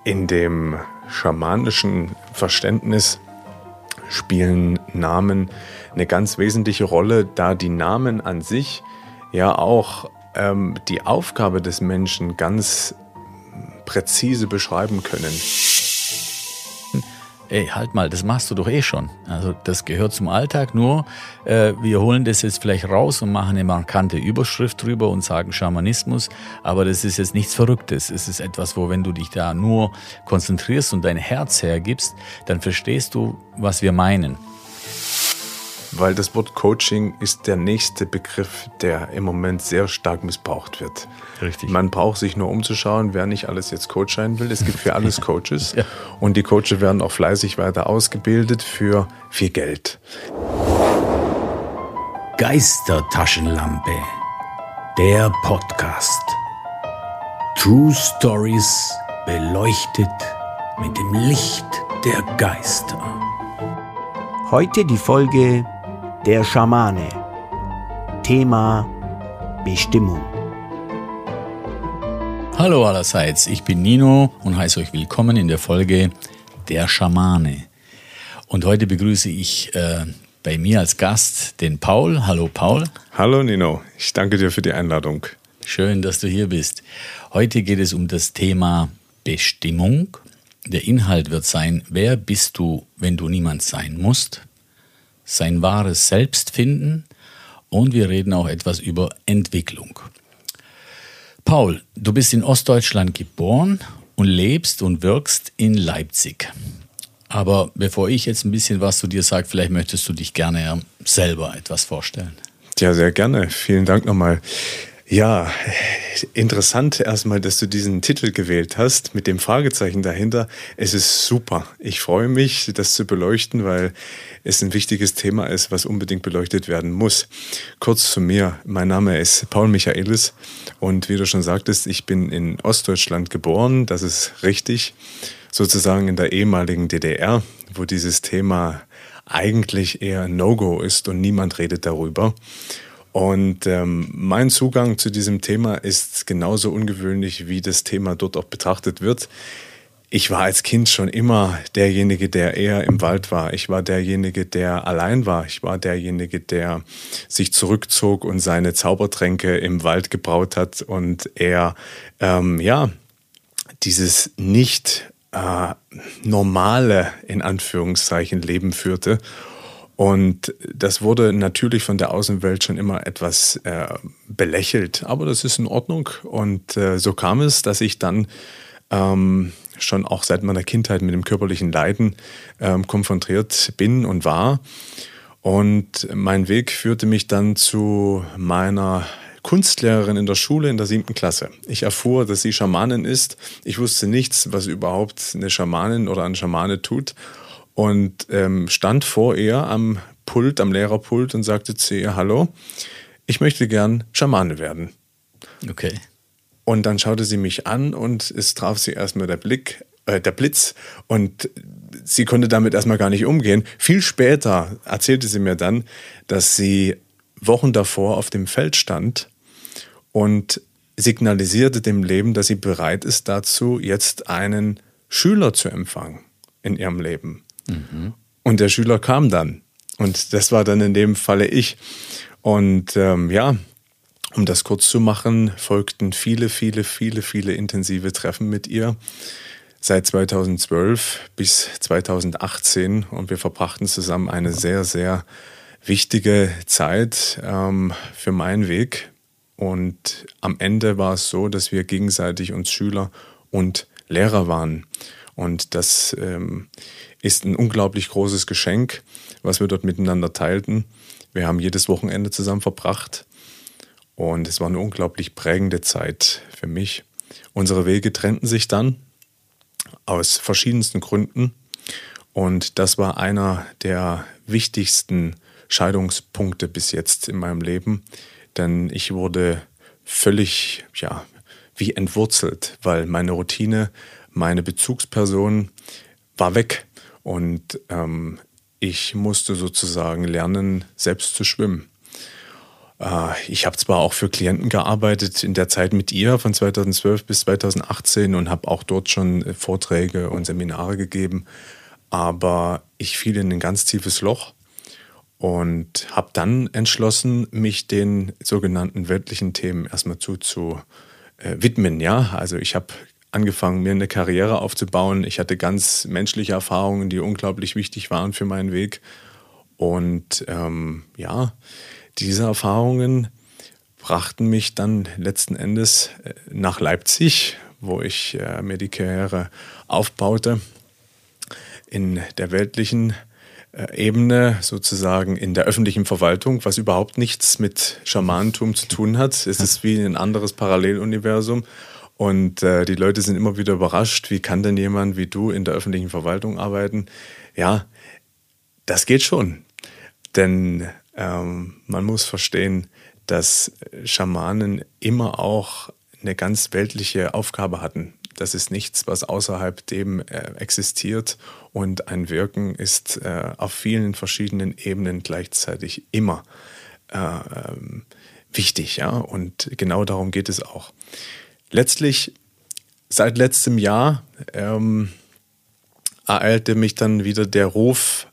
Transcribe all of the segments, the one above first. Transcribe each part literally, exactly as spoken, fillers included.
In dem schamanischen Verständnis spielen Namen eine ganz wesentliche Rolle, da die Namen an sich ja auch ähm, die Aufgabe des Menschen ganz präzise beschreiben können. Ey, halt mal, das machst du doch eh schon. Also das gehört zum Alltag, nur äh, wir holen das jetzt vielleicht raus und machen eine markante Überschrift drüber und sagen Schamanismus, aber das ist jetzt nichts Verrücktes. Es ist etwas, wo wenn du dich da nur konzentrierst und dein Herz hergibst, dann verstehst du, was wir meinen. Weil das Wort Coaching ist der nächste Begriff, der im Moment sehr stark missbraucht wird. Richtig. Man braucht sich nur umzuschauen, wer nicht alles jetzt Coach sein will. Es gibt für alles Coaches. Ja. Und die Coaches werden auch fleißig weiter ausgebildet für viel Geld. Geistertaschenlampe, der Podcast. True Stories beleuchtet mit dem Licht der Geister. Heute die Folge Der Schamane. Thema Bestimmung. Hallo allerseits, ich bin Nino und heiße euch willkommen in der Folge Der Schamane. Und heute begrüße ich äh, bei mir als Gast den Paul. Hallo Paul. Hallo Nino, ich danke dir für die Einladung. Schön, dass du hier bist. Heute geht es um das Thema Bestimmung. Der Inhalt wird sein, wer bist du, wenn du niemand sein musst? Sein wahres Selbst finden und wir reden auch etwas über Entwicklung. Paul, du bist in Ostdeutschland geboren und lebst und wirkst in Leipzig. Aber bevor ich jetzt ein bisschen was zu dir sage, vielleicht möchtest du dich gerne selber etwas vorstellen. Ja, sehr gerne. Vielen Dank nochmal. Ja, interessant erstmal, dass du diesen Titel gewählt hast mit dem Fragezeichen dahinter. Es ist super. Ich freue mich, das zu beleuchten, weil es ein wichtiges Thema ist, was unbedingt beleuchtet werden muss. Kurz zu mir. Mein Name ist Paul Michaelis und wie du schon sagtest, ich bin in Ostdeutschland geboren. Das ist richtig. Sozusagen in der ehemaligen D D R, wo dieses Thema eigentlich eher ein No-Go ist und niemand redet darüber. Und ähm, mein Zugang zu diesem Thema ist genauso ungewöhnlich, wie das Thema dort auch betrachtet wird. Ich war als Kind schon immer derjenige, der eher im Wald war. Ich war derjenige, der allein war. Ich war derjenige, der sich zurückzog und seine Zaubertränke im Wald gebraut hat und er, ähm, ja, dieses nicht äh, normale, in Anführungszeichen, Leben führte. Und das wurde natürlich von der Außenwelt schon immer etwas äh, belächelt, aber das ist in Ordnung. Und äh, so kam es, dass ich dann ähm, schon auch seit meiner Kindheit mit dem körperlichen Leiden ähm, konfrontiert bin und war. Und mein Weg führte mich dann zu meiner Kunstlehrerin in der Schule in der siebten Klasse. Ich erfuhr, dass sie Schamanin ist. Ich wusste nichts, was überhaupt eine Schamanin oder ein Schamane tut. Und ähm, stand vor ihr am Pult, am Lehrerpult und sagte zu ihr, hallo, ich möchte gern Schamane werden. Okay. Und dann schaute sie mich an und es traf sie erstmal der Blick, äh, der Blitz und sie konnte damit erstmal gar nicht umgehen. Viel später erzählte sie mir dann, dass sie Wochen davor auf dem Feld stand und signalisierte dem Leben, dass sie bereit ist dazu, jetzt einen Schüler zu empfangen in ihrem Leben. Mhm. Und der Schüler kam dann. Und das war dann in dem Falle ich. Und ähm, ja, um das kurz zu machen, folgten viele, viele, viele, viele intensive Treffen mit ihr. Seit zweitausendzwölf bis zweitausendachtzehn. Und wir verbrachten zusammen eine sehr, sehr wichtige Zeit ähm, für meinen Weg. Und am Ende war es so, dass wir gegenseitig uns Schüler und Lehrer waren. Und das ähm, ist ein unglaublich großes Geschenk, was wir dort miteinander teilten. Wir haben jedes Wochenende zusammen verbracht und es war eine unglaublich prägende Zeit für mich. Unsere Wege trennten sich dann aus verschiedensten Gründen und das war einer der wichtigsten Scheidungspunkte bis jetzt in meinem Leben, denn ich wurde völlig, ja, wie entwurzelt, weil meine Routine, meine Bezugsperson war weg und ähm, ich musste sozusagen lernen, selbst zu schwimmen. Ich habe zwar auch für Klienten gearbeitet in der Zeit mit ihr von zweitausendzwölf bis zweitausendachtzehn und habe auch dort schon Vorträge und Seminare gegeben, aber ich fiel in ein ganz tiefes Loch und habe dann entschlossen, mich den sogenannten weltlichen Themen erstmal zu, zu äh, widmen. Ja? Also ich habe angefangen, mir eine Karriere aufzubauen. Ich hatte ganz menschliche Erfahrungen, die unglaublich wichtig waren für meinen Weg. Und ähm, ja, diese Erfahrungen brachten mich dann letzten Endes nach Leipzig, wo ich äh, mir die Karriere aufbaute, in der weltlichen äh, Ebene, sozusagen in der öffentlichen Verwaltung, was überhaupt nichts mit Schamanentum zu tun hat. Es ist wie ein anderes Paralleluniversum. Und äh, die Leute sind immer wieder überrascht, wie kann denn jemand wie du in der öffentlichen Verwaltung arbeiten? Ja, das geht schon. Denn ähm, man muss verstehen, dass Schamanen immer auch eine ganz weltliche Aufgabe hatten. Das ist nichts, was außerhalb dem äh, existiert. Und ein Wirken ist äh, auf vielen verschiedenen Ebenen gleichzeitig immer äh, ähm, wichtig. Ja? Und genau darum geht es auch. Letztlich, seit letztem Jahr ähm, ereilte mich dann wieder der Ruf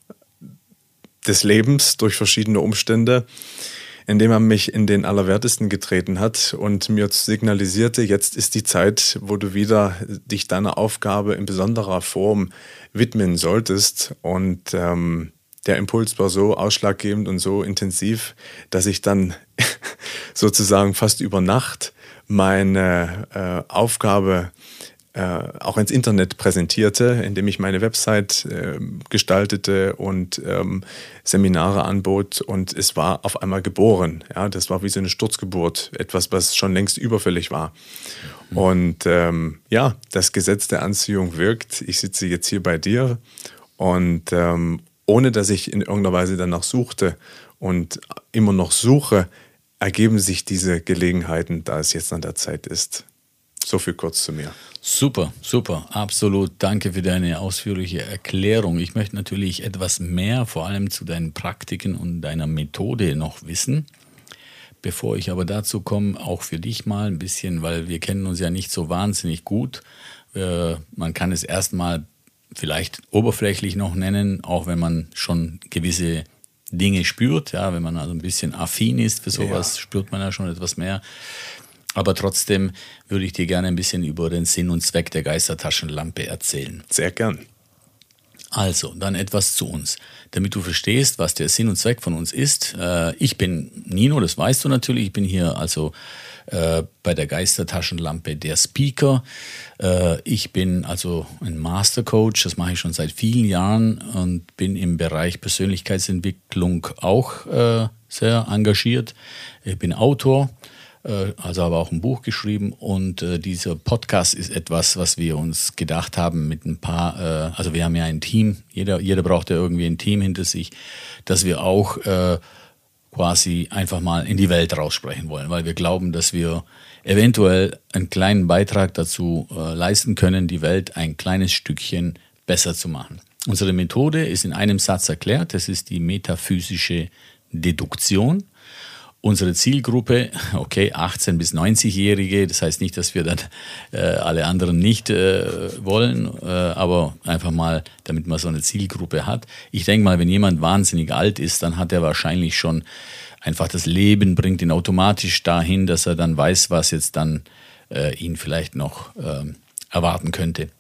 des Lebens durch verschiedene Umstände, indem er mich in den Allerwertesten getreten hat und mir signalisierte, jetzt ist die Zeit, wo du wieder dich deiner Aufgabe in besonderer Form widmen solltest. Und ähm, der Impuls war so ausschlaggebend und so intensiv, dass ich dann sozusagen fast über Nacht meine äh, Aufgabe äh, auch ins Internet präsentierte, indem ich meine Website äh, gestaltete und ähm, Seminare anbot, und es war auf einmal geboren. Ja, das war wie so eine Sturzgeburt, etwas, was schon längst überfällig war. Mhm. Und ähm, ja, das Gesetz der Anziehung wirkt. Ich sitze jetzt hier bei dir und ähm, ohne, dass ich in irgendeiner Weise danach suchte und immer noch suche, ergeben sich diese Gelegenheiten, da es jetzt an der Zeit ist. So viel kurz zu mir. Super, super, absolut. Danke für deine ausführliche Erklärung. Ich möchte natürlich etwas mehr, vor allem zu deinen Praktiken und deiner Methode noch wissen. Bevor ich aber dazu komme, auch für dich mal ein bisschen, weil wir kennen uns ja nicht so wahnsinnig gut. Äh, man kann es erstmal vielleicht oberflächlich noch nennen, auch wenn man schon gewisse Dinge spürt, ja, wenn man also ein bisschen affin ist für sowas, ja, spürt man ja schon etwas mehr. Aber trotzdem würde ich dir gerne ein bisschen über den Sinn und Zweck der Geistertaschenlampe erzählen. Sehr gern. Also, dann etwas zu uns. Damit du verstehst, was der Sinn und Zweck von uns ist. Äh, ich bin Nino, das weißt du natürlich. Ich bin hier also äh, bei der Geistertaschenlampe der Speaker. Äh, ich bin also ein Mastercoach, das mache ich schon seit vielen Jahren und bin im Bereich Persönlichkeitsentwicklung auch äh, sehr engagiert. Ich bin Autor, also habe auch ein Buch geschrieben, und äh, dieser Podcast ist etwas, was wir uns gedacht haben mit ein paar, äh, also wir haben ja ein Team, jeder, jeder braucht ja irgendwie ein Team hinter sich, dass wir auch äh, quasi einfach mal in die Welt raussprechen wollen, weil wir glauben, dass wir eventuell einen kleinen Beitrag dazu äh, leisten können, die Welt ein kleines Stückchen besser zu machen. Unsere Methode ist in einem Satz erklärt, das ist die metaphysische Deduktion. Unsere Zielgruppe, okay, achtzehn- bis neunzig-Jährige, das heißt nicht, dass wir dann äh, alle anderen nicht äh, wollen, äh, aber einfach mal, damit man so eine Zielgruppe hat. Ich denke mal, wenn jemand wahnsinnig alt ist, dann hat er wahrscheinlich schon einfach, das Leben bringt ihn automatisch dahin, dass er dann weiß, was jetzt dann äh, ihn vielleicht noch äh, erwarten könnte.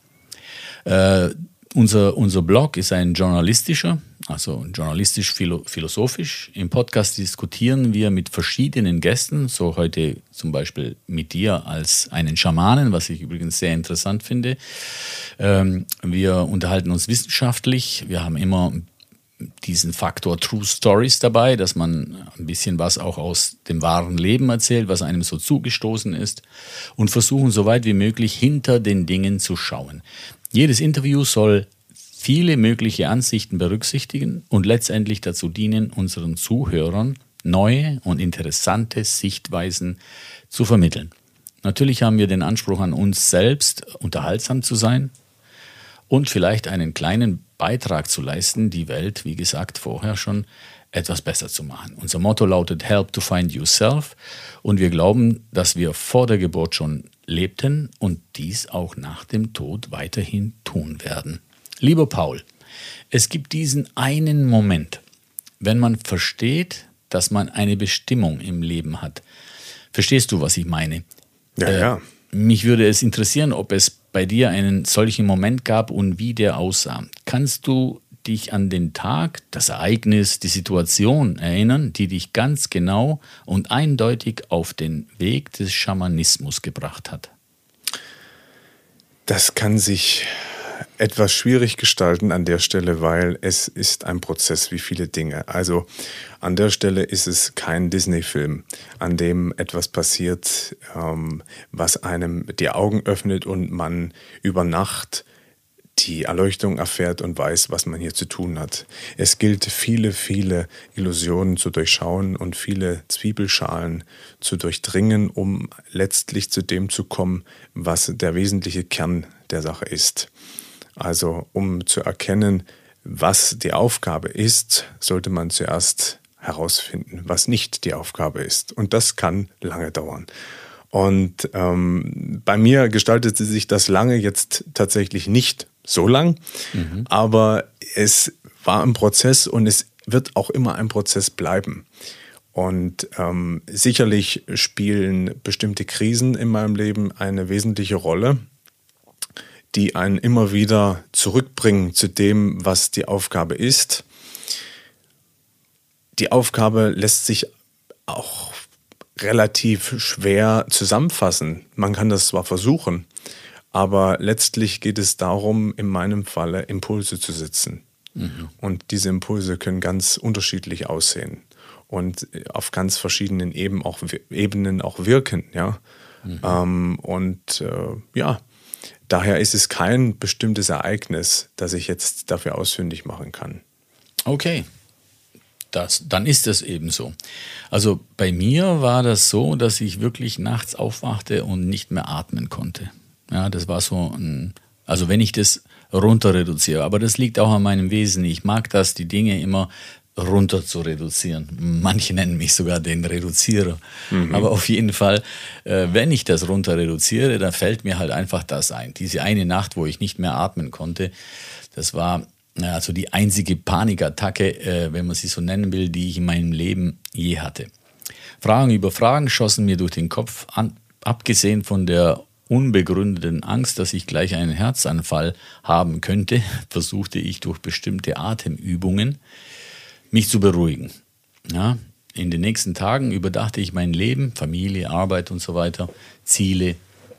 Äh, Unser, unser Blog ist ein journalistischer, also journalistisch-philosophisch. Im Podcast diskutieren wir mit verschiedenen Gästen, so heute zum Beispiel mit dir als einen Schamanen, was ich übrigens sehr interessant finde. Ähm, wir unterhalten uns wissenschaftlich, wir haben immer diesen Faktor True Stories dabei, dass man ein bisschen was auch aus dem wahren Leben erzählt, was einem so zugestoßen ist, und versuchen so weit wie möglich hinter den Dingen zu schauen. Jedes Interview soll viele mögliche Ansichten berücksichtigen und letztendlich dazu dienen, unseren Zuhörern neue und interessante Sichtweisen zu vermitteln. Natürlich haben wir den Anspruch an uns selbst, unterhaltsam zu sein und vielleicht einen kleinen Beitrag zu leisten, die Welt, wie gesagt, vorher schon etwas besser zu machen. Unser Motto lautet Help to find yourself und wir glauben, dass wir vor der Geburt schon lebten und dies auch nach dem Tod weiterhin tun werden. Lieber Paul, es gibt diesen einen Moment, wenn man versteht, dass man eine Bestimmung im Leben hat. Verstehst du, was ich meine? Ja, äh, ja. Mich würde es interessieren, ob es bei dir einen solchen Moment gab und wie der aussah. Kannst du dich an den Tag, das Ereignis, die Situation erinnern, die dich ganz genau und eindeutig auf den Weg des Schamanismus gebracht hat? Das kann sich etwas schwierig gestalten an der Stelle, weil es ist ein Prozess wie viele Dinge. Also an der Stelle ist es kein Disney-Film, an dem etwas passiert, ähm, was einem die Augen öffnet und man über Nacht die Erleuchtung erfährt und weiß, was man hier zu tun hat. Es gilt, viele, viele Illusionen zu durchschauen und viele Zwiebelschalen zu durchdringen, um letztlich zu dem zu kommen, was der wesentliche Kern der Sache ist. Also um zu erkennen, was die Aufgabe ist, sollte man zuerst herausfinden, was nicht die Aufgabe ist. Und das kann lange dauern. Und ähm, bei mir gestaltete sich das lange jetzt tatsächlich nicht so lang, mhm. aber es war ein Prozess und es wird auch immer ein Prozess bleiben. Und ähm, sicherlich spielen bestimmte Krisen in meinem Leben eine wesentliche Rolle, die einen immer wieder zurückbringen zu dem, was die Aufgabe ist. Die Aufgabe lässt sich auch relativ schwer zusammenfassen. Man kann das zwar versuchen, aber letztlich geht es darum, in meinem Falle Impulse zu setzen. Mhm. Und diese Impulse können ganz unterschiedlich aussehen und auf ganz verschiedenen Ebenen auch, Ebenen auch wirken. Ja? Mhm. Ähm, und äh, ja, daher ist es kein bestimmtes Ereignis, das ich jetzt dafür ausfindig machen kann. Okay, das, dann ist das eben so. Also bei mir war das so, dass ich wirklich nachts aufwachte und nicht mehr atmen konnte. Ja, das war so ein, also wenn ich das runter reduziere, aber das liegt auch an meinem Wesen. Ich mag das, die Dinge immer runter zu reduzieren. Manche nennen mich sogar den Reduzierer. Mhm. Aber auf jeden Fall, äh, wenn ich das runter reduziere, dann fällt mir halt einfach das ein. Diese eine Nacht, wo ich nicht mehr atmen konnte, das war also die einzige Panikattacke, äh, wenn man sie so nennen will, die ich in meinem Leben je hatte. Fragen über Fragen schossen mir durch den Kopf, an, abgesehen von der unbegründeten Angst, dass ich gleich einen Herzanfall haben könnte, versuchte ich durch bestimmte Atemübungen mich zu beruhigen. Ja, in den nächsten Tagen überdachte ich mein Leben, Familie, Arbeit und so weiter, Ziele.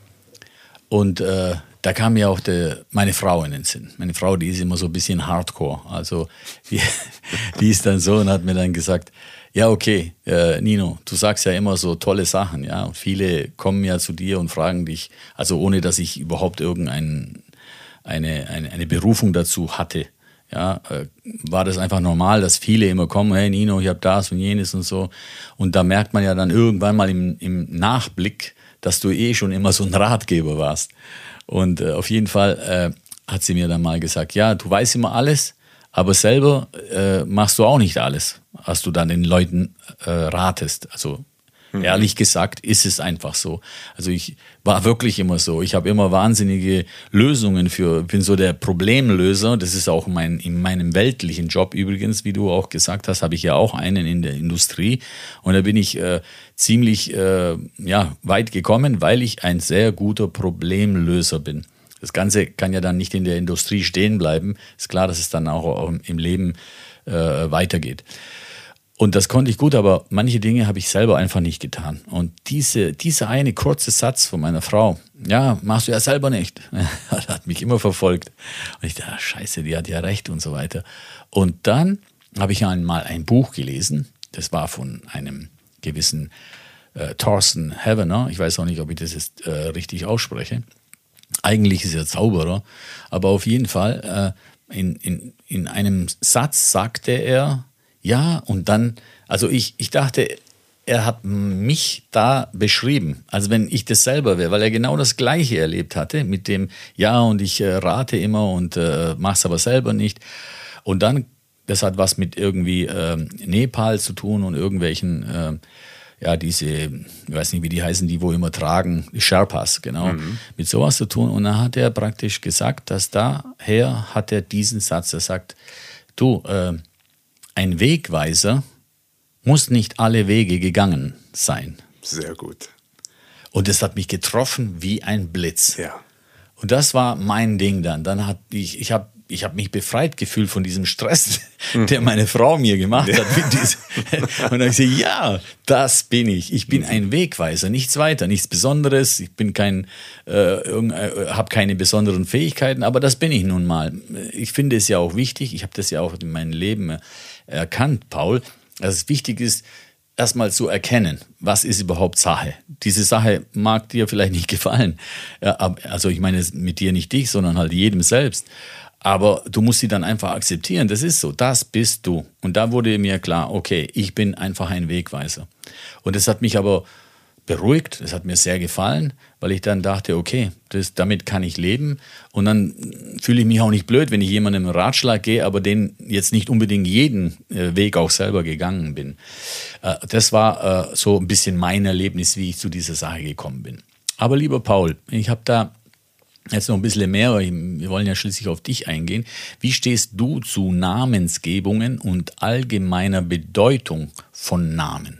Und äh, da kam mir auch die, meine Frau in den Sinn. Meine Frau, die ist immer so ein bisschen hardcore. Also die, die ist dann so und hat mir dann gesagt, ja okay, äh, Nino, du sagst ja immer so tolle Sachen, ja. Und viele kommen ja zu dir und fragen dich, also ohne dass ich überhaupt irgendeine eine, eine, eine Berufung dazu hatte, ja, äh, war das einfach normal, dass viele immer kommen, hey Nino, ich habe das und jenes und so. Und da merkt man ja dann irgendwann mal im, im Nachblick, dass du eh schon immer so ein Ratgeber warst. Und äh, auf jeden Fall äh, hat sie mir dann mal gesagt, ja, du weißt immer alles, aber selber äh, machst du auch nicht alles, was du dann den Leuten äh, ratest. Also mhm. ehrlich gesagt ist es einfach so. Also ich war wirklich immer so. Ich habe immer wahnsinnige Lösungen für, bin so der Problemlöser. Das ist auch mein, in meinem weltlichen Job übrigens, wie du auch gesagt hast, habe ich ja auch einen in der Industrie. Und da bin ich äh, ziemlich äh, ja, weit gekommen, weil ich ein sehr guter Problemlöser bin. Das Ganze kann ja dann nicht in der Industrie stehen bleiben. Ist klar, dass es dann auch im Leben äh, weitergeht. Und das konnte ich gut, aber manche Dinge habe ich selber einfach nicht getan. Und diese, dieser eine kurze Satz von meiner Frau, ja, machst du ja selber nicht, das hat mich immer verfolgt. Und ich dachte, scheiße, die hat ja recht und so weiter. Und dann habe ich einmal ein Buch gelesen, das war von einem gewissen äh, Thorsten Havener, ich weiß auch nicht, ob ich das jetzt äh, richtig ausspreche. Eigentlich ist er Zauberer, aber auf jeden Fall äh, in, in, in einem Satz sagte er, ja, und dann, also ich, ich dachte, er hat mich da beschrieben, also wenn ich das selber wäre, weil er genau das Gleiche erlebt hatte mit dem, ja, und ich äh, rate immer und äh, mach's aber selber nicht. Und dann das hat was mit irgendwie äh, Nepal zu tun und irgendwelchen, äh, ja, diese, ich weiß nicht, wie die heißen, die wo immer tragen, die Sherpas, genau, mhm. mit sowas zu tun. Und dann hat er praktisch gesagt, dass daher hat er diesen Satz, er sagt, du, äh, ein Wegweiser muss nicht alle Wege gegangen sein. Sehr gut. Und das hat mich getroffen wie ein Blitz. Ja. Und das war mein Ding dann. Dann hat ich, ich habe ich hab mich befreit gefühlt von diesem Stress, mhm. der meine Frau mir gemacht hat. Mit diesem, und dann habe ich gesagt, ja, das bin ich. Ich bin mhm. ein Wegweiser, nichts weiter, nichts Besonderes. Ich bin kein, äh, äh, habe keine besonderen Fähigkeiten, aber das bin ich nun mal. Ich finde es ja auch wichtig, ich habe das ja auch in meinem Leben erkannt, Paul, dass es wichtig ist, erstmal zu erkennen, was ist überhaupt Sache. Diese Sache mag dir vielleicht nicht gefallen. Also ich meine mit dir nicht dich, sondern halt jedem selbst. Aber du musst sie dann einfach akzeptieren. Das ist so, das bist du. Und da wurde mir klar, okay, ich bin einfach ein Wegweiser. Und das hat mich aber beruhigt, das hat mir sehr gefallen, weil ich dann dachte, okay, das, damit kann ich leben. Und dann fühle ich mich auch nicht blöd, wenn ich jemandem einen Ratschlag gehe, aber den jetzt nicht unbedingt jeden Weg auch selber gegangen bin. Das war so ein bisschen mein Erlebnis, wie ich zu dieser Sache gekommen bin. Aber lieber Paul, ich habe da jetzt noch ein bisschen mehr, wir wollen ja schließlich auf dich eingehen. Wie stehst du zu Namensgebungen und allgemeiner Bedeutung von Namen?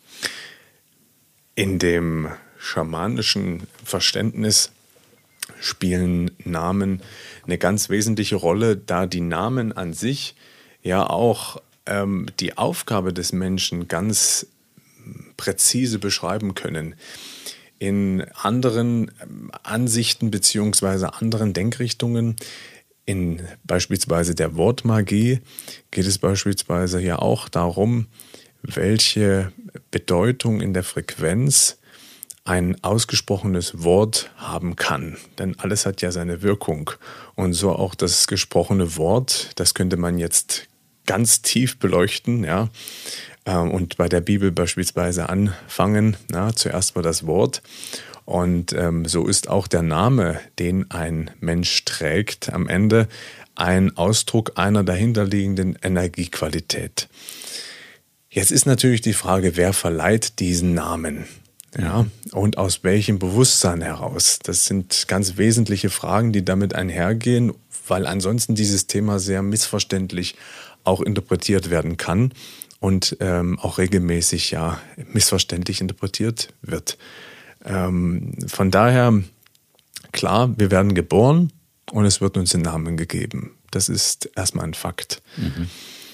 In dem schamanischen Verständnis spielen Namen eine ganz wesentliche Rolle, da die Namen an sich ja auch ähm, die Aufgabe des Menschen ganz präzise beschreiben können. In anderen Ansichten bzw. anderen Denkrichtungen, in beispielsweise der Wortmagie, geht es beispielsweise ja auch darum, welche Bedeutung in der Frequenz ein ausgesprochenes Wort haben kann. Denn alles hat ja seine Wirkung. Und so auch das gesprochene Wort, das könnte man jetzt ganz tief beleuchten, ja, und bei der Bibel beispielsweise anfangen. Na, zuerst mal das Wort. Und ähm, so ist auch der Name, den ein Mensch trägt, am Ende ein Ausdruck einer dahinterliegenden Energiequalität. Jetzt ist natürlich die Frage, wer verleiht diesen Namen? Ja, und aus welchem Bewusstsein heraus? Das sind ganz wesentliche Fragen, die damit einhergehen, weil ansonsten dieses Thema sehr missverständlich auch interpretiert werden kann und ähm, auch regelmäßig ja missverständlich interpretiert wird. Ähm, von daher, klar, wir werden geboren und es wird uns ein Namen gegeben. Das ist erstmal ein Fakt. Mhm.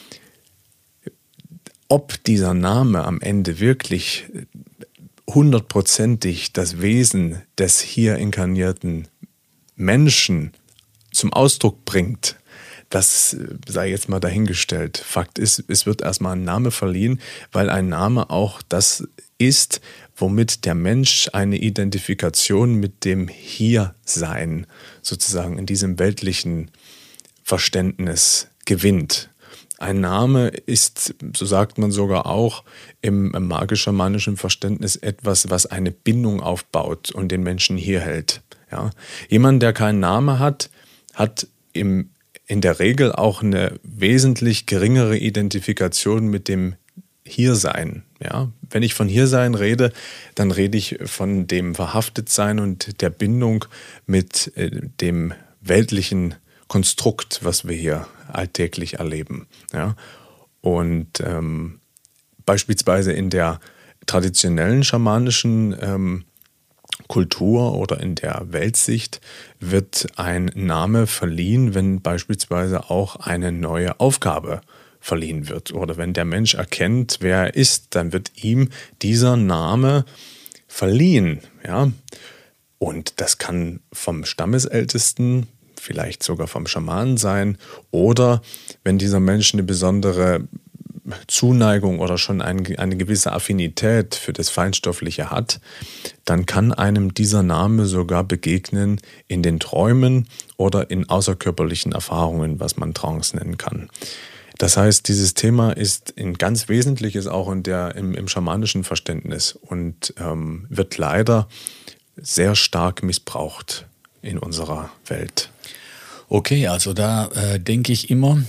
Ob dieser Name am Ende wirklich hundertprozentig das Wesen des hier inkarnierten Menschen zum Ausdruck bringt, das sei jetzt mal dahingestellt. Fakt ist, es wird erstmal ein Name verliehen, weil ein Name auch das ist, womit der Mensch eine Identifikation mit dem Hiersein sozusagen in diesem weltlichen Verständnis gewinnt. Ein Name ist, so sagt man sogar auch, im magisch-schamanischen Verständnis etwas, was eine Bindung aufbaut und den Menschen hier hält. Ja? Jemand, der keinen Namen hat, hat im, in der Regel auch eine wesentlich geringere Identifikation mit dem Hiersein. Ja? Wenn ich von Hiersein rede, dann rede ich von dem Verhaftetsein und der Bindung mit äh, dem weltlichen Konstrukt, was wir hier alltäglich erleben. Ja? Und ähm, beispielsweise in der traditionellen schamanischen ähm, Kultur oder in der Weltsicht wird ein Name verliehen, wenn beispielsweise auch eine neue Aufgabe verliehen wird. Oder wenn der Mensch erkennt, wer er ist, dann wird ihm dieser Name verliehen. Ja? Und das kann vom Stammesältesten, vielleicht sogar vom Schamanen sein, oder wenn dieser Mensch eine besondere Zuneigung oder schon ein, eine gewisse Affinität für das Feinstoffliche hat, dann kann einem dieser Name sogar begegnen in den Träumen oder in außerkörperlichen Erfahrungen, was man Trance nennen kann. Das heißt, dieses Thema ist ein ganz Wesentliches auch in der, im, im schamanischen Verständnis und ähm, wird leider sehr stark missbraucht in unserer Welt. Okay, also da äh, denke ich immer,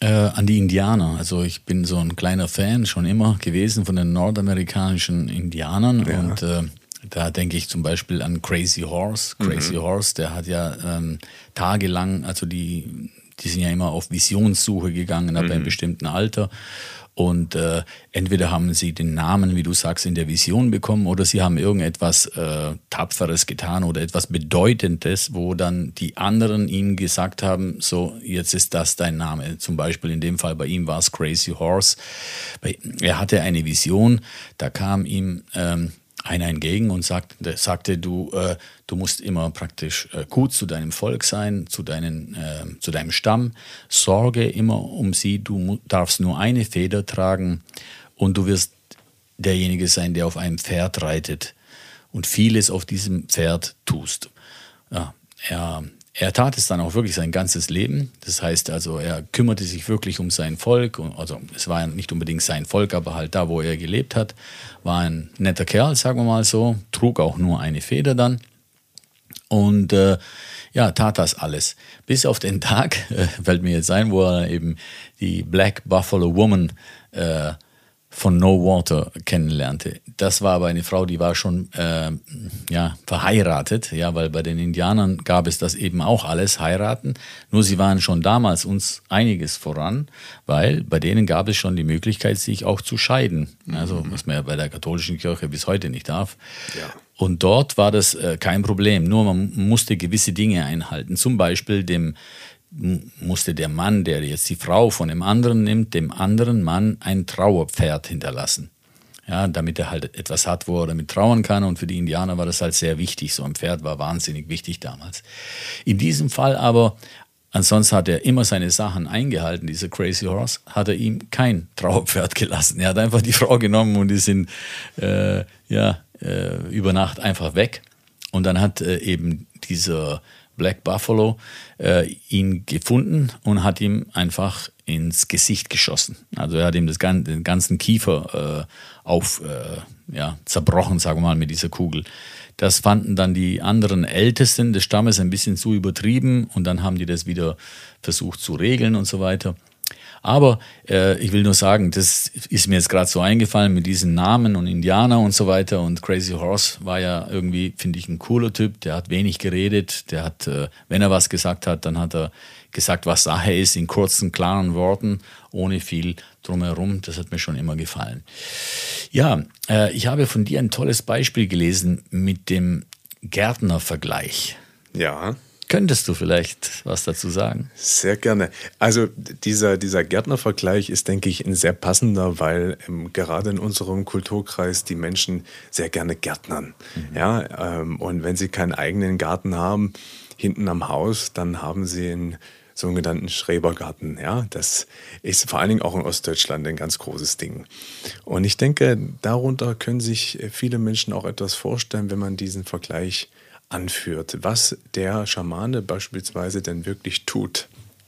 Äh, an die Indianer. Also ich bin so ein kleiner Fan schon immer gewesen von den nordamerikanischen Indianern ja. und äh, da denke ich zum Beispiel an Crazy Horse. Crazy mhm. Horse, der hat ja ähm, tagelang, also die, die sind ja immer auf Visionssuche gegangen ab mhm. einem bestimmten Alter. Und äh, entweder haben sie den Namen, wie du sagst, in der Vision bekommen oder sie haben irgendetwas äh, Tapferes getan oder etwas Bedeutendes, wo dann die anderen ihnen gesagt haben, so, jetzt ist das dein Name. Zum Beispiel in dem Fall bei ihm war es Crazy Horse. Er hatte eine Vision, da kam ihm ähm, einer entgegen und sagte, sagte du, äh, du musst immer praktisch äh, gut zu deinem Volk sein, zu, deinen, äh, zu deinem Stamm. Sorge immer um sie, du mu- darfst nur eine Feder tragen und du wirst derjenige sein, der auf einem Pferd reitet und vieles auf diesem Pferd tust. Ja, er, er tat es dann auch wirklich sein ganzes Leben. Das heißt also, er kümmerte sich wirklich um sein Volk. Also es war nicht unbedingt sein Volk, aber halt da, wo er gelebt hat. War ein netter Kerl, sagen wir mal so. Trug auch nur eine Feder dann. Und äh, ja, tat das alles. Bis auf den Tag, äh, fällt mir jetzt ein, wo er eben die Black Buffalo Woman äh, von No Water kennenlernte. Das war aber eine Frau, die war schon äh, ja, verheiratet, ja, weil bei den Indianern gab es das eben auch alles, heiraten. Nur sie waren schon damals uns einiges voran, weil bei denen gab es schon die Möglichkeit, sich auch zu scheiden. Also was man ja bei der katholischen Kirche bis heute nicht darf. Ja. Und dort war das äh, kein Problem, nur man musste gewisse Dinge einhalten. Zum Beispiel dem musste der Mann, der jetzt die Frau von dem anderen nimmt, dem anderen Mann ein Trauerpferd hinterlassen. Ja, damit er halt etwas hat, wo er damit trauern kann. Und für die Indianer war das halt sehr wichtig. So ein Pferd war wahnsinnig wichtig damals. In diesem Fall aber, ansonsten hat er immer seine Sachen eingehalten, dieser Crazy Horse, hat er ihm kein Trauerpferd gelassen. Er hat einfach die Frau genommen und die sind äh, ja, äh, über Nacht einfach weg. Und dann hat äh, eben dieser Black Buffalo äh, ihn gefunden und hat ihm einfach ins Gesicht geschossen. Also er hat ihm das, den ganzen Kiefer äh, auf, äh, ja, zerbrochen, sagen wir mal, mit dieser Kugel. Das fanden dann die anderen Ältesten des Stammes ein bisschen zu übertrieben und dann haben die das wieder versucht zu regeln und so weiter. Aber äh, ich will nur sagen, das ist mir jetzt gerade so eingefallen mit diesen Namen und Indianer und so weiter. Und Crazy Horse war ja irgendwie, finde ich, ein cooler Typ. Der hat wenig geredet. Der hat, äh, wenn er was gesagt hat, dann hat er gesagt, was Sache ist, in kurzen, klaren Worten, ohne viel drumherum. Das hat mir schon immer gefallen. Ja, äh, ich habe von dir ein tolles Beispiel gelesen mit dem Gärtnervergleich. Ja. Könntest du vielleicht was dazu sagen? Sehr gerne. Also dieser, dieser Gärtnervergleich ist, denke ich, ein sehr passender, weil ähm, gerade in unserem Kulturkreis die Menschen sehr gerne gärtnern. Mhm. Ja, ähm, und wenn sie keinen eigenen Garten haben, hinten am Haus, dann haben sie einen sogenannten Schrebergarten. Ja, das ist vor allen Dingen auch in Ostdeutschland ein ganz großes Ding. Und ich denke, darunter können sich viele Menschen auch etwas vorstellen, wenn man diesen Vergleich anführt, was der Schamane beispielsweise denn wirklich tut.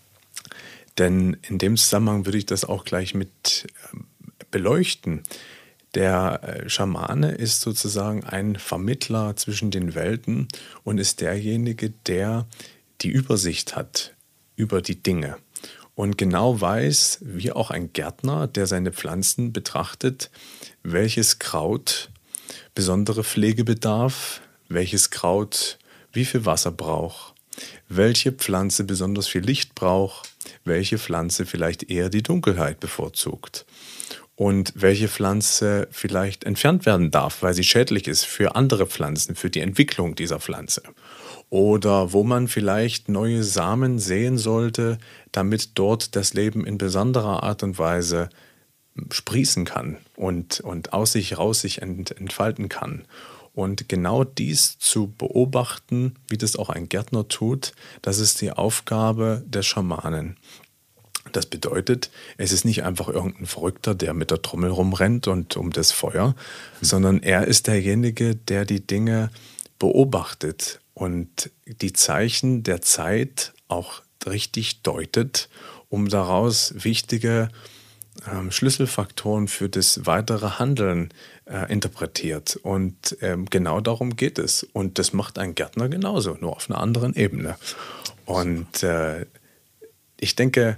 Denn in dem Zusammenhang würde ich das auch gleich mit beleuchten. Der Schamane ist sozusagen ein Vermittler zwischen den Welten und ist derjenige, der die Übersicht hat über die Dinge und genau weiß, wie auch ein Gärtner, der seine Pflanzen betrachtet, welches Kraut besondere Pflege bedarf, welches Kraut wie viel Wasser braucht, welche Pflanze besonders viel Licht braucht, welche Pflanze vielleicht eher die Dunkelheit bevorzugt und welche Pflanze vielleicht entfernt werden darf, weil sie schädlich ist für andere Pflanzen, für die Entwicklung dieser Pflanze. Oder wo man vielleicht neue Samen säen sollte, damit dort das Leben in besonderer Art und Weise sprießen kann und, und aus sich raus sich ent, entfalten kann. Und genau dies zu beobachten, wie das auch ein Gärtner tut, das ist die Aufgabe des Schamanen. Das bedeutet, es ist nicht einfach irgendein Verrückter, der mit der Trommel rumrennt und um das Feuer, mhm. sondern er ist derjenige, der die Dinge beobachtet und die Zeichen der Zeit auch richtig deutet, um daraus wichtige ähm, Schlüsselfaktoren für das weitere Handeln äh, interpretiert. Und ähm, genau darum geht es. Und das macht ein Gärtner genauso, nur auf einer anderen Ebene. Und äh, ich denke,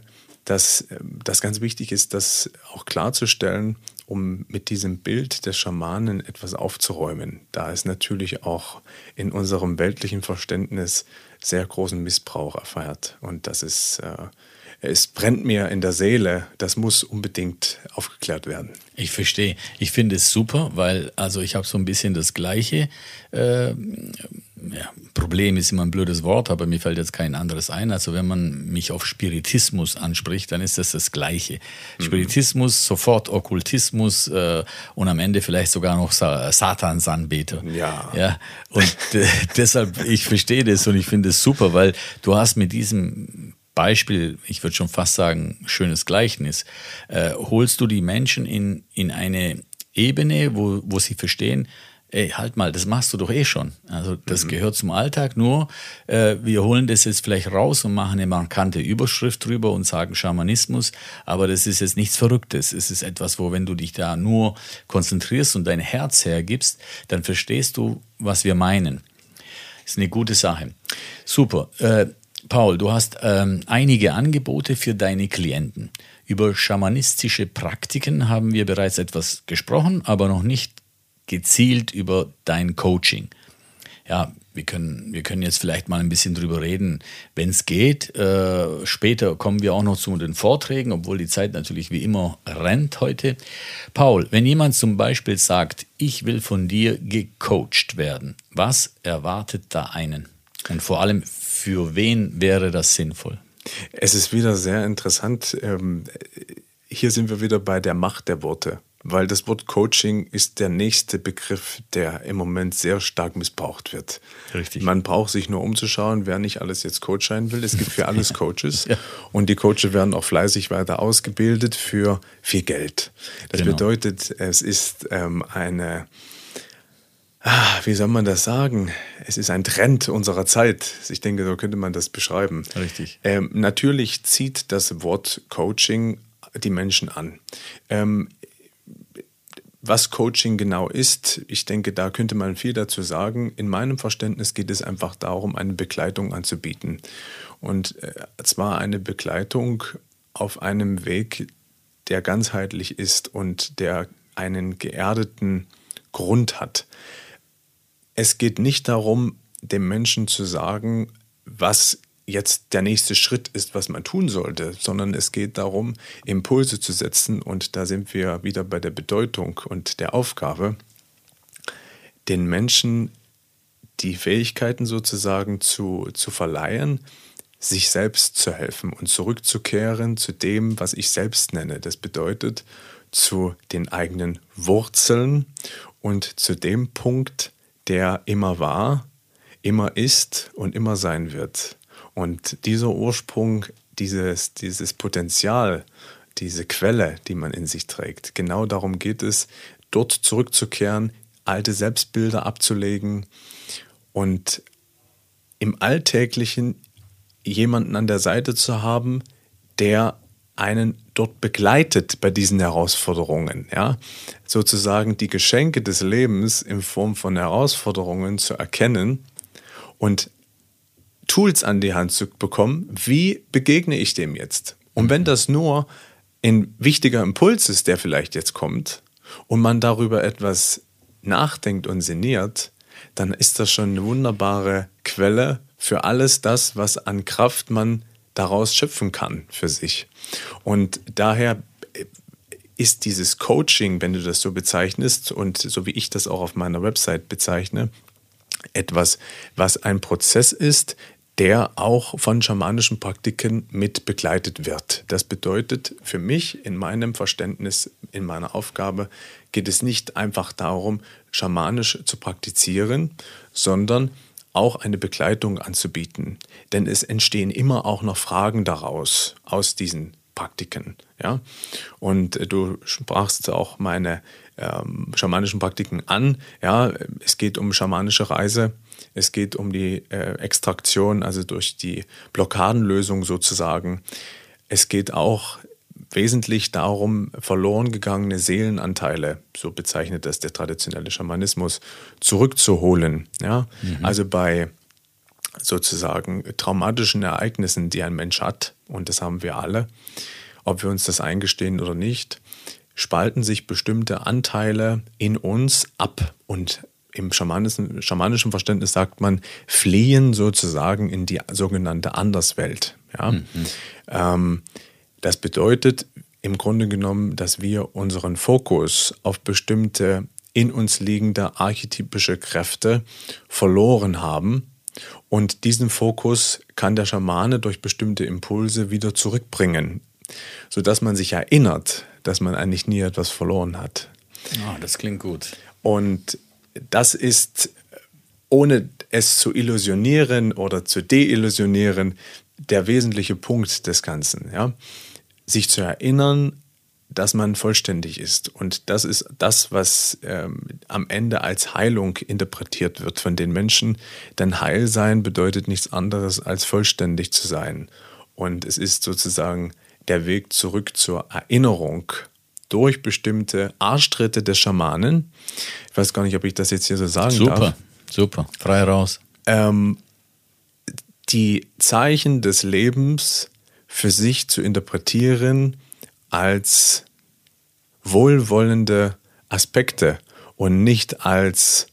dass das ganz wichtig ist, das auch klarzustellen, um mit diesem Bild des Schamanen etwas aufzuräumen, da es natürlich auch in unserem weltlichen Verständnis sehr großen Missbrauch erfährt. Und das ist, äh, es brennt mir in der Seele, das muss unbedingt aufgeklärt werden. Ich verstehe. Ich finde es super, weil also ich habe so ein bisschen das Gleiche. Äh, ja, Problem ist immer ein blödes Wort, aber mir fällt jetzt kein anderes ein. Also wenn man mich auf Spiritismus anspricht, dann ist das das Gleiche. Mhm. Spiritismus, sofort Okkultismus äh, und am Ende vielleicht sogar noch Sa- Satansanbeter. Ja. Ja. Und äh, deshalb, ich verstehe das und ich finde es super, weil du hast mit diesem Beispiel, ich würde schon fast sagen, schönes Gleichnis, äh, holst du die Menschen in, in eine Ebene, wo, wo sie verstehen, ey, halt mal, das machst du doch eh schon. Also das mhm. gehört zum Alltag, nur äh, wir holen das jetzt vielleicht raus und machen eine markante Überschrift drüber und sagen Schamanismus, aber das ist jetzt nichts Verrücktes. Es ist etwas, wo wenn du dich da nur konzentrierst und dein Herz hergibst, dann verstehst du, was wir meinen. Das ist eine gute Sache. Super. Äh, Paul, du hast ähm, einige Angebote für deine Klienten. Über schamanistische Praktiken haben wir bereits etwas gesprochen, aber noch nicht gezielt über dein Coaching. Ja, wir können, wir können jetzt vielleicht mal ein bisschen drüber reden, wenn es geht. Äh, später kommen wir auch noch zu den Vorträgen, obwohl die Zeit natürlich wie immer rennt heute. Paul, wenn jemand zum Beispiel sagt, ich will von dir gecoacht werden, was erwartet da einen? Und vor allem, für wen wäre das sinnvoll? Es ist wieder sehr interessant. Hier sind wir wieder bei der Macht der Worte, weil das Wort Coaching ist der nächste Begriff, der im Moment sehr stark missbraucht wird. Richtig. Man braucht sich nur umzuschauen, wer nicht alles jetzt Coach sein will. Es gibt für alles Coaches. Ja. Und die Coaches werden auch fleißig weiter ausgebildet für viel Geld. Das Genau. bedeutet, es ist ähm, eine... Ah, wie soll man das sagen? Es ist ein Trend unserer Zeit. Ich denke, so könnte man das beschreiben. Richtig. Ähm, natürlich zieht das Wort Coaching die Menschen an. Ähm, was Coaching genau ist, ich denke, da könnte man viel dazu sagen. In meinem Verständnis geht es einfach darum, eine Begleitung anzubieten. Und äh, zwar eine Begleitung auf einem Weg, der ganzheitlich ist und der einen geerdeten Grund hat. Es geht nicht darum, dem Menschen zu sagen, was jetzt der nächste Schritt ist, was man tun sollte, sondern es geht darum, Impulse zu setzen. Und da sind wir wieder bei der Bedeutung und der Aufgabe, den Menschen die Fähigkeiten sozusagen zu, zu verleihen, sich selbst zu helfen und zurückzukehren zu dem, was ich selbst nenne. Das bedeutet, zu den eigenen Wurzeln und zu dem Punkt, der immer war, immer ist und immer sein wird. Und dieser Ursprung, dieses, dieses Potenzial, diese Quelle, die man in sich trägt, genau darum geht es, dort zurückzukehren, alte Selbstbilder abzulegen und im Alltäglichen jemanden an der Seite zu haben, der einen dort begleitet bei diesen Herausforderungen, ja, sozusagen die Geschenke des Lebens in Form von Herausforderungen zu erkennen und Tools an die Hand zu bekommen, wie begegne ich dem jetzt? Und wenn das nur ein wichtiger Impuls ist, der vielleicht jetzt kommt und man darüber etwas nachdenkt und sinniert, dann ist das schon eine wunderbare Quelle für alles das, was an Kraft man daraus schöpfen kann für sich. Und daher ist dieses Coaching, wenn du das so bezeichnest und so wie ich das auch auf meiner Website bezeichne, etwas, was ein Prozess ist, der auch von schamanischen Praktiken mit begleitet wird. Das bedeutet für mich, in meinem Verständnis, in meiner Aufgabe, geht es nicht einfach darum, schamanisch zu praktizieren, sondern auch eine Begleitung anzubieten. Denn es entstehen immer auch noch Fragen daraus, aus diesen Praktiken. Ja? Und du sprachst auch meine ähm, schamanischen Praktiken an. Ja? Es geht um schamanische Reise, es geht um die äh, Extraktion, also durch die Blockadenlösung sozusagen. Es geht auch wesentlich darum, verloren gegangene Seelenanteile, so bezeichnet das der traditionelle Schamanismus, zurückzuholen. Ja? Mhm. Also bei sozusagen traumatischen Ereignissen, die ein Mensch hat, und das haben wir alle, ob wir uns das eingestehen oder nicht, spalten sich bestimmte Anteile in uns ab und im schamanischen, schamanischen Verständnis sagt man, fliehen sozusagen in die sogenannte Anderswelt. Ja? Mhm. Ähm, das bedeutet im Grunde genommen, dass wir unseren Fokus auf bestimmte in uns liegende archetypische Kräfte verloren haben. Und diesen Fokus kann der Schamane durch bestimmte Impulse wieder zurückbringen, sodass man sich erinnert, dass man eigentlich nie etwas verloren hat. Ah, das klingt gut. Und das ist, ohne es zu illusionieren oder zu deillusionieren, der wesentliche Punkt des Ganzen. Ja? Sich zu erinnern, dass man vollständig ist. Und das ist das, was ähm, am Ende als Heilung interpretiert wird von den Menschen. Denn Heilsein bedeutet nichts anderes, als vollständig zu sein. Und es ist sozusagen der Weg zurück zur Erinnerung durch bestimmte Arschtritte des Schamanen. Ich weiß gar nicht, ob ich das jetzt hier so sagen super, darf. Super, super, frei raus. Ähm, die Zeichen des Lebens für sich zu interpretieren als wohlwollende Aspekte und nicht als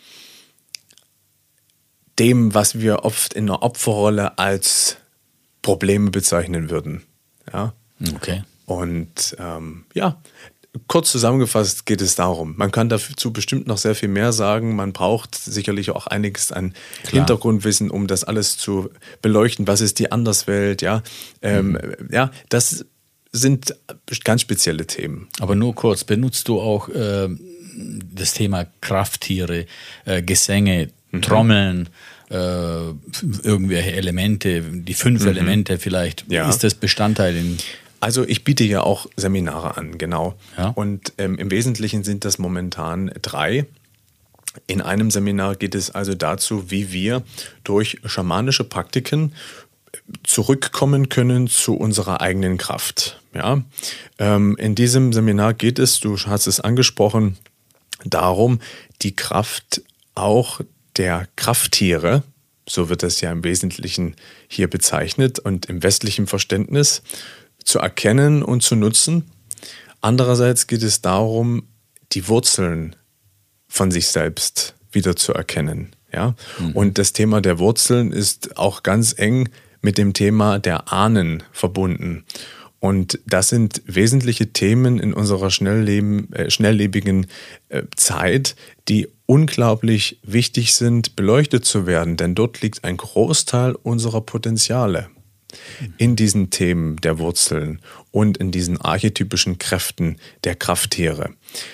dem, was wir oft in der Opferrolle als Probleme bezeichnen würden. Ja? Okay. Und ähm, ja, kurz zusammengefasst geht es darum. Man kann dazu bestimmt noch sehr viel mehr sagen. Man braucht sicherlich auch einiges an Klar. Hintergrundwissen, um das alles zu beleuchten. Was ist die Anderswelt? Ja, ähm, mhm. ja, das sind ganz spezielle Themen. Aber nur kurz, benutzt du auch äh, das Thema Krafttiere, äh, Gesänge, mhm. Trommeln, äh, irgendwelche Elemente, die fünf mhm. Elemente vielleicht? Ja. Ist das Bestandteil in... Also ich biete ja auch Seminare an, genau. Ja. Und ähm, im Wesentlichen sind das momentan drei. In einem Seminar geht es also dazu, wie wir durch schamanische Praktiken zurückkommen können zu unserer eigenen Kraft. Ja? Ähm, in diesem Seminar geht es, du hast es angesprochen, darum, die Kraft auch der Krafttiere, so wird das ja im Wesentlichen hier bezeichnet und im westlichen Verständnis, zu erkennen und zu nutzen. Andererseits geht es darum, die Wurzeln von sich selbst wieder zu erkennen. Ja? Mhm. Und das Thema der Wurzeln ist auch ganz eng mit dem Thema der Ahnen verbunden. Und das sind wesentliche Themen in unserer schnellleben, äh, schnelllebigen äh, Zeit, die unglaublich wichtig sind, beleuchtet zu werden. Denn dort liegt ein Großteil unserer Potenziale. In diesen Themen der Wurzeln und in diesen archetypischen Kräften der Krafttiere.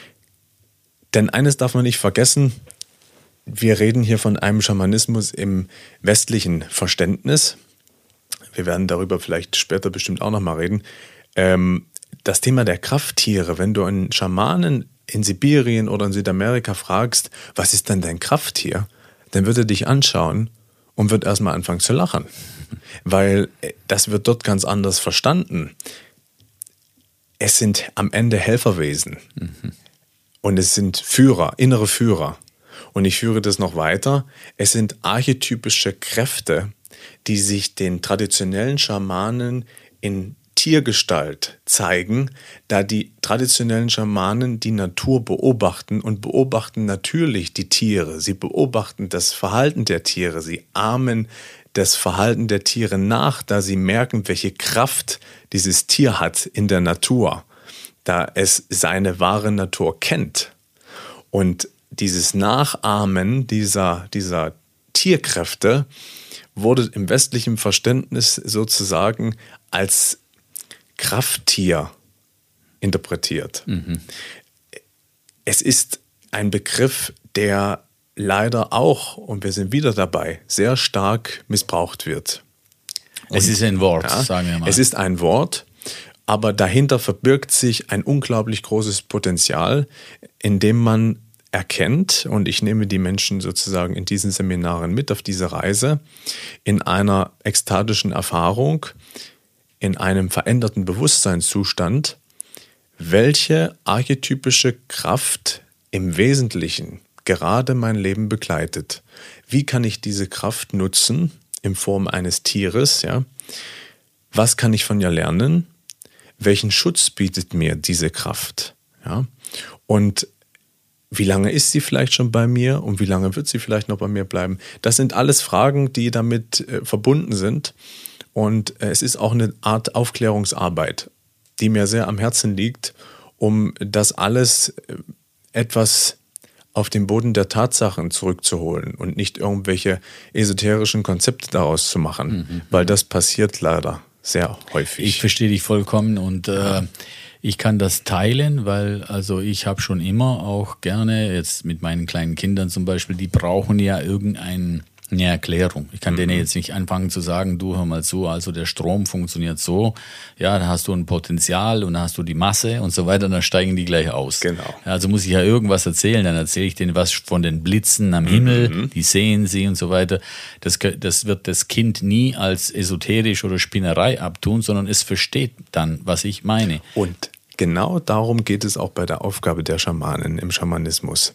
Denn eines darf man nicht vergessen, wir reden hier von einem Schamanismus im westlichen Verständnis. Wir werden darüber vielleicht später bestimmt auch nochmal reden. Ähm, das Thema der Krafttiere, wenn du einen Schamanen in Sibirien oder in Südamerika fragst, was ist denn dein Krafttier, dann wird er dich anschauen und wird erstmal anfangen zu lachen. Weil das wird dort ganz anders verstanden. Es sind am Ende Helferwesen. Mhm. Und es sind Führer, innere Führer. Und ich führe das noch weiter. Es sind archetypische Kräfte, die sich den traditionellen Schamanen in Tiergestalt zeigen, da die traditionellen Schamanen die Natur beobachten und beobachten natürlich die Tiere. Sie beobachten das Verhalten der Tiere. Sie ahmen das Verhalten der Tiere nach, da sie merken, welche Kraft dieses Tier hat in der Natur, da es seine wahre Natur kennt. Und dieses Nachahmen dieser, dieser Tierkräfte wurde im westlichen Verständnis sozusagen als Krafttier interpretiert. Mhm. Es ist ein Begriff, der leider auch, und wir sind wieder dabei, sehr stark missbraucht wird. Und, es ist ein Wort, ja, sagen wir mal. Es ist ein Wort, aber dahinter verbirgt sich ein unglaublich großes Potenzial, in dem man erkennt, und ich nehme die Menschen sozusagen in diesen Seminaren mit auf diese Reise, in einer ekstatischen Erfahrung, in einem veränderten Bewusstseinszustand, welche archetypische Kraft im Wesentlichen gerade mein Leben begleitet. Wie kann ich diese Kraft nutzen in Form eines Tieres? Ja? Was kann ich von ihr lernen? Welchen Schutz bietet mir diese Kraft? Ja? Und wie lange ist sie vielleicht schon bei mir und wie lange wird sie vielleicht noch bei mir bleiben? Das sind alles Fragen, die damit äh, verbunden sind. Und äh, es ist auch eine Art Aufklärungsarbeit, die mir sehr am Herzen liegt, um das alles äh, etwas auf den Boden der Tatsachen zurückzuholen und nicht irgendwelche esoterischen Konzepte daraus zu machen, mhm. weil das passiert leider sehr häufig. Ich verstehe dich vollkommen und äh, ich kann das teilen, weil also ich habe schon immer auch gerne, jetzt mit meinen kleinen Kindern zum Beispiel, die brauchen ja irgendeine Erklärung. Ich kann mhm. denen jetzt nicht anfangen zu sagen, du hör mal zu, also der Strom funktioniert so, ja, da hast du ein Potenzial und dann hast du die Masse und so weiter, und dann steigen die gleich aus. Genau. Also muss ich ja irgendwas erzählen, dann erzähle ich denen was von den Blitzen am Himmel, mhm. die sehen sie und so weiter. Das, das wird das Kind nie als esoterisch oder Spinnerei abtun, sondern es versteht dann, was ich meine. Und genau darum geht es auch bei der Aufgabe der Schamanen im Schamanismus.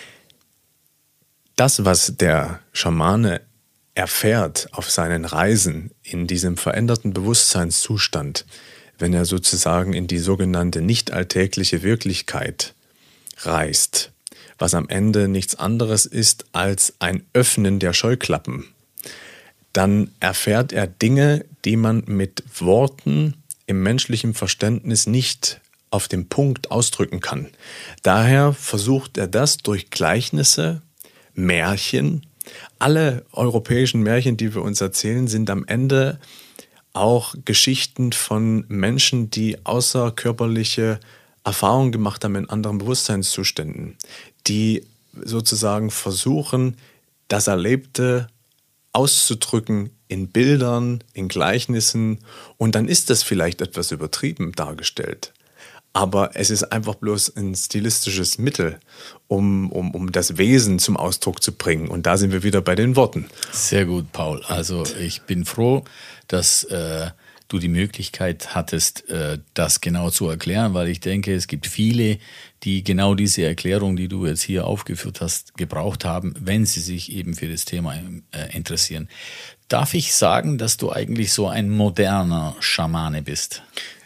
Das, was der Schamane erfährt auf seinen Reisen in diesem veränderten Bewusstseinszustand, wenn er sozusagen in die sogenannte nicht alltägliche Wirklichkeit reist, was am Ende nichts anderes ist als ein Öffnen der Scheuklappen, dann erfährt er Dinge, die man mit Worten im menschlichen Verständnis nicht auf den Punkt ausdrücken kann. Daher versucht er das durch Gleichnisse, Märchen. Alle europäischen Märchen, die wir uns erzählen, sind am Ende auch Geschichten von Menschen, die außerkörperliche Erfahrungen gemacht haben in anderen Bewusstseinszuständen, die sozusagen versuchen, das Erlebte auszudrücken in Bildern, in Gleichnissen, und dann ist das vielleicht etwas übertrieben dargestellt. Aber es ist einfach bloß ein stilistisches Mittel, um, um, um das Wesen zum Ausdruck zu bringen. Und da sind wir wieder bei den Worten. Sehr gut, Paul. Also ich bin froh, dass äh, du die Möglichkeit hattest, äh, das genau zu erklären, weil ich denke, es gibt viele, die genau diese Erklärung, die du jetzt hier aufgeführt hast, gebraucht haben, wenn sie sich eben für das Thema äh, interessieren. Darf ich sagen, dass du eigentlich so ein moderner Schamane bist?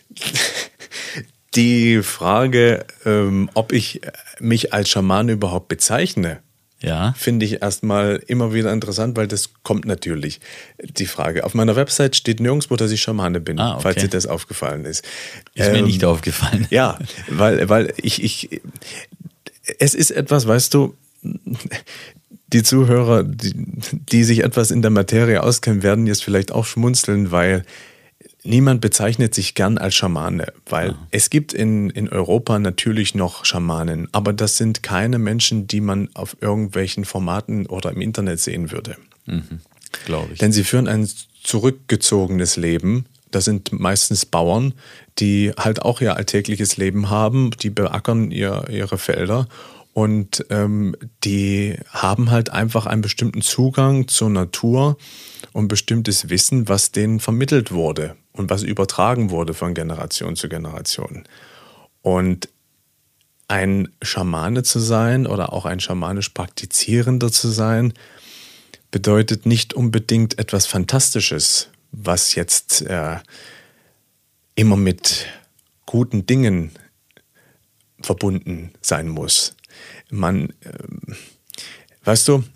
Die Frage, ähm, ob ich mich als Schamane überhaupt bezeichne, ja, finde ich erstmal immer wieder interessant, weil das kommt natürlich, die Frage. Auf meiner Website steht nirgendwo, dass ich Schamane bin, ah, okay. falls dir das aufgefallen ist. Ist ähm, mir nicht aufgefallen. Ja, weil, weil ich, ich, es ist etwas, weißt du, die Zuhörer, die, die sich etwas in der Materie auskennen, werden jetzt vielleicht auch schmunzeln, weil niemand bezeichnet sich gern als Schamane, weil ah. es gibt in, in Europa natürlich noch Schamanen, aber das sind keine Menschen, die man auf irgendwelchen Formaten oder im Internet sehen würde. Mhm. Glaube ich. Denn sie führen ein zurückgezogenes Leben. Das sind meistens Bauern, die halt auch ihr alltägliches Leben haben, die beackern ihr, ihre Felder. Und ähm, die haben halt einfach einen bestimmten Zugang zur Natur und bestimmtes Wissen, was denen vermittelt wurde und was übertragen wurde von Generation zu Generation. Und ein Schamane zu sein oder auch ein schamanisch Praktizierender zu sein, bedeutet nicht unbedingt etwas Fantastisches, was jetzt äh, immer mit guten Dingen verbunden sein muss. Man, äh, weißt du,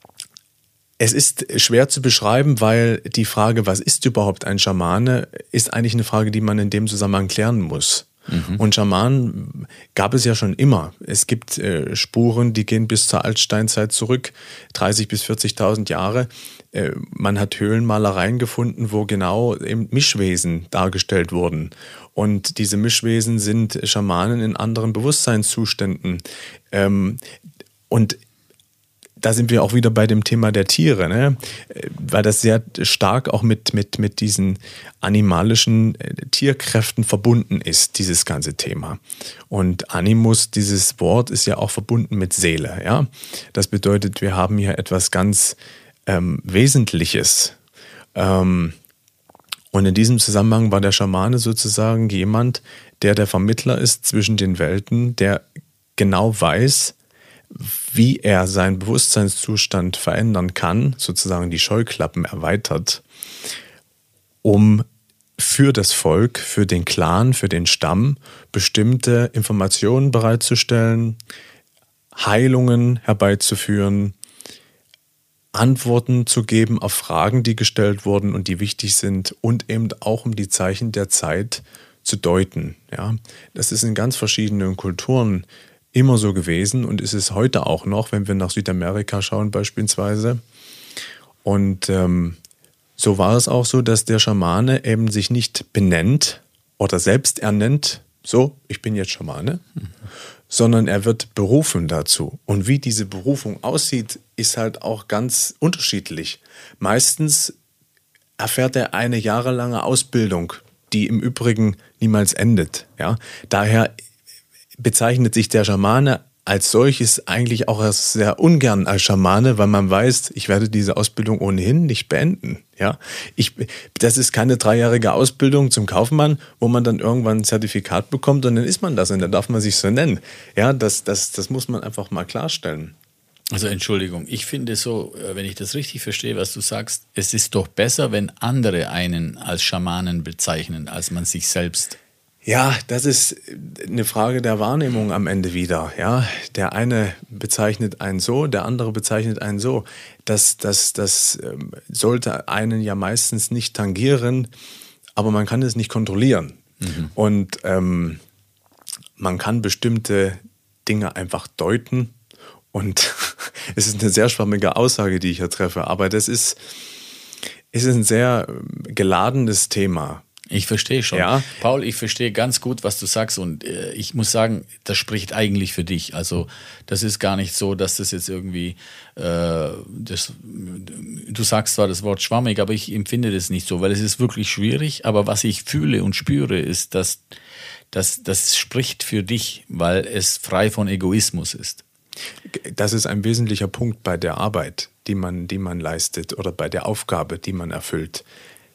es ist schwer zu beschreiben, weil die Frage, was ist überhaupt ein Schamane, ist eigentlich eine Frage, die man in dem Zusammenhang klären muss. Mhm. Und Schamanen gab es ja schon immer. Es gibt äh, Spuren, die gehen bis zur Altsteinzeit zurück, dreißigtausend bis vierzigtausend Jahre. Äh, man hat Höhlenmalereien gefunden, wo genau eben Mischwesen dargestellt wurden. Und diese Mischwesen sind Schamanen in anderen Bewusstseinszuständen. Ähm, und da sind wir auch wieder bei dem Thema der Tiere, ne? Weil das sehr stark auch mit, mit, mit diesen animalischen Tierkräften verbunden ist, dieses ganze Thema. Und Animus, dieses Wort, ist ja auch verbunden mit Seele. Ja? Das bedeutet, wir haben hier etwas ganz ähm, Wesentliches. Ähm, und in diesem Zusammenhang war der Schamane sozusagen jemand, der der Vermittler ist zwischen den Welten, der genau weiß, wie er seinen Bewusstseinszustand verändern kann, sozusagen die Scheuklappen erweitert, um für das Volk, für den Clan, für den Stamm bestimmte Informationen bereitzustellen, Heilungen herbeizuführen, Antworten zu geben auf Fragen, die gestellt wurden und die wichtig sind und eben auch um die Zeichen der Zeit zu deuten. Ja, das ist in ganz verschiedenen Kulturen immer so gewesen und ist es heute auch noch, wenn wir nach Südamerika schauen beispielsweise. Und ähm, so war es auch so, dass der Schamane eben sich nicht benennt oder selbst ernennt, so, ich bin jetzt Schamane, mhm. sondern er wird berufen dazu. Und wie diese Berufung aussieht, ist halt auch ganz unterschiedlich. Meistens erfährt er eine jahrelange Ausbildung, die im Übrigen niemals endet. Ja? Daher bezeichnet sich der Schamane als solches eigentlich auch sehr ungern als Schamane, weil man weiß, ich werde diese Ausbildung ohnehin nicht beenden. Ja, ich, das ist keine dreijährige Ausbildung zum Kaufmann, wo man dann irgendwann ein Zertifikat bekommt und dann ist man das und dann darf man sich so nennen. Ja, das, das, das muss man einfach mal klarstellen. Also Entschuldigung, ich finde so, wenn ich das richtig verstehe, was du sagst, es ist doch besser, wenn andere einen als Schamanen bezeichnen, als man sich selbst. Ja, das ist eine Frage der Wahrnehmung am Ende wieder. Ja, der eine bezeichnet einen so, der andere bezeichnet einen so. Das, das, das sollte einen ja meistens nicht tangieren, aber man kann es nicht kontrollieren. Mhm. Und ähm, man kann bestimmte Dinge einfach deuten. Und es ist eine sehr schwammige Aussage, die ich hier treffe, aber das ist, ist ein sehr geladenes Thema. Ich verstehe schon. Ja. Paul, ich verstehe ganz gut, was du sagst und äh, ich muss sagen, das spricht eigentlich für dich. Also das ist gar nicht so, dass das jetzt irgendwie, äh, das, du sagst zwar das Wort schwammig, aber ich empfinde das nicht so, weil es ist wirklich schwierig, aber was ich fühle und spüre, ist, dass, dass das spricht für dich, weil es frei von Egoismus ist. Das ist ein wesentlicher Punkt bei der Arbeit, die man, die man leistet oder bei der Aufgabe, die man erfüllt.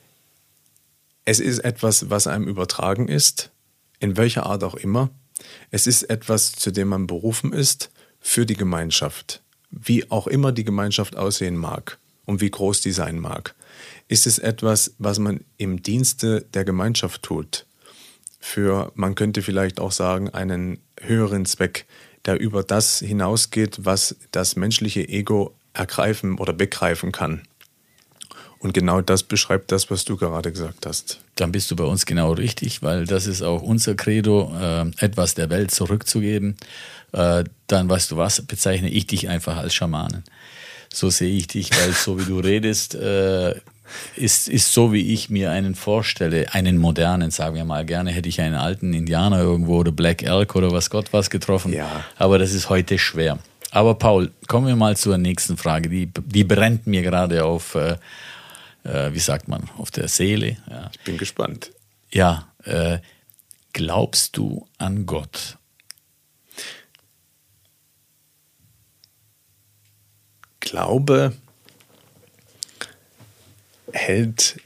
Es ist etwas, was einem übertragen ist, in welcher Art auch immer. Es ist etwas, zu dem man berufen ist, für die Gemeinschaft. Wie auch immer die Gemeinschaft aussehen mag und wie groß die sein mag. Ist es etwas, was man im Dienste der Gemeinschaft tut. Für, man könnte vielleicht auch sagen, einen höheren Zweck, der über das hinausgeht, was das menschliche Ego ergreifen oder begreifen kann. Und genau das beschreibt das, was du gerade gesagt hast. Dann bist du bei uns genau richtig, weil das ist auch unser Credo, äh, etwas der Welt zurückzugeben. Äh, dann, weißt du was, bezeichne ich dich einfach als Schamanen. So sehe ich dich, weil so wie du redest, äh, ist, ist so, wie ich mir einen vorstelle, einen modernen, sagen wir mal, gerne hätte ich einen alten Indianer irgendwo oder Black Elk oder was Gott was getroffen. Ja. Aber das ist heute schwer. Aber Paul, kommen wir mal zur nächsten Frage. Die, die brennt mir gerade auf... Äh, wie sagt man, auf der Seele. Ja. Ich bin gespannt. Ja, äh, glaubst du an Gott? Glaube hält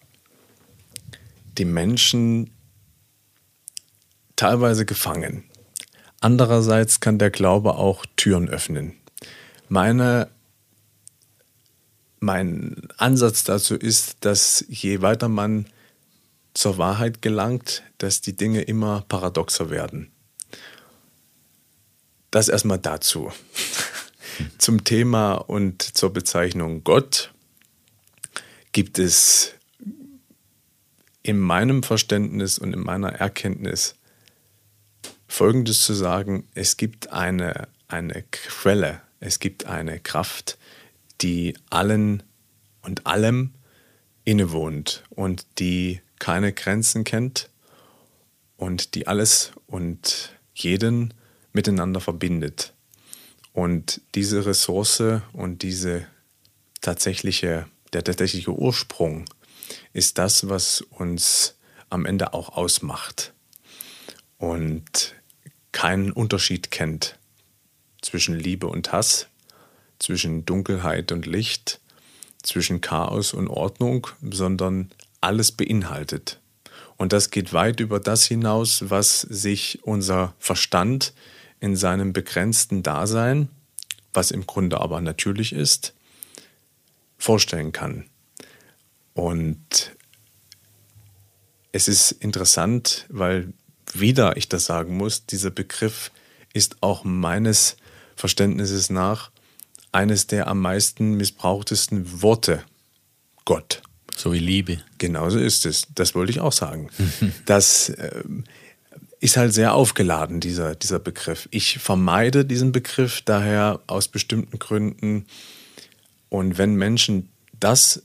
die Menschen teilweise gefangen. Andererseits kann der Glaube auch Türen öffnen. Meine Mein Ansatz dazu ist, dass je weiter man zur Wahrheit gelangt, dass die Dinge immer paradoxer werden. Das erstmal dazu. Zum Thema und zur Bezeichnung Gott gibt es in meinem Verständnis und in meiner Erkenntnis Folgendes zu sagen: Es gibt eine, eine Quelle, es gibt eine Kraft, die allen und allem innewohnt und die keine Grenzen kennt und die alles und jeden miteinander verbindet. Und diese Ressource und diese tatsächliche, der tatsächliche Ursprung ist das, was uns am Ende auch ausmacht und keinen Unterschied kennt zwischen Liebe und Hass, zwischen Dunkelheit und Licht, zwischen Chaos und Ordnung, sondern alles beinhaltet. Und das geht weit über das hinaus, was sich unser Verstand in seinem begrenzten Dasein, was im Grunde aber natürlich ist, vorstellen kann. Und es ist interessant, weil wieder ich das sagen muss, dieser Begriff ist auch meines Verständnisses nach eines der am meisten missbrauchtesten Worte, Gott. So wie Liebe. Genauso ist es. Das wollte ich auch sagen. Das äh, ist halt sehr aufgeladen, dieser, dieser Begriff. Ich vermeide diesen Begriff daher aus bestimmten Gründen. Und wenn Menschen das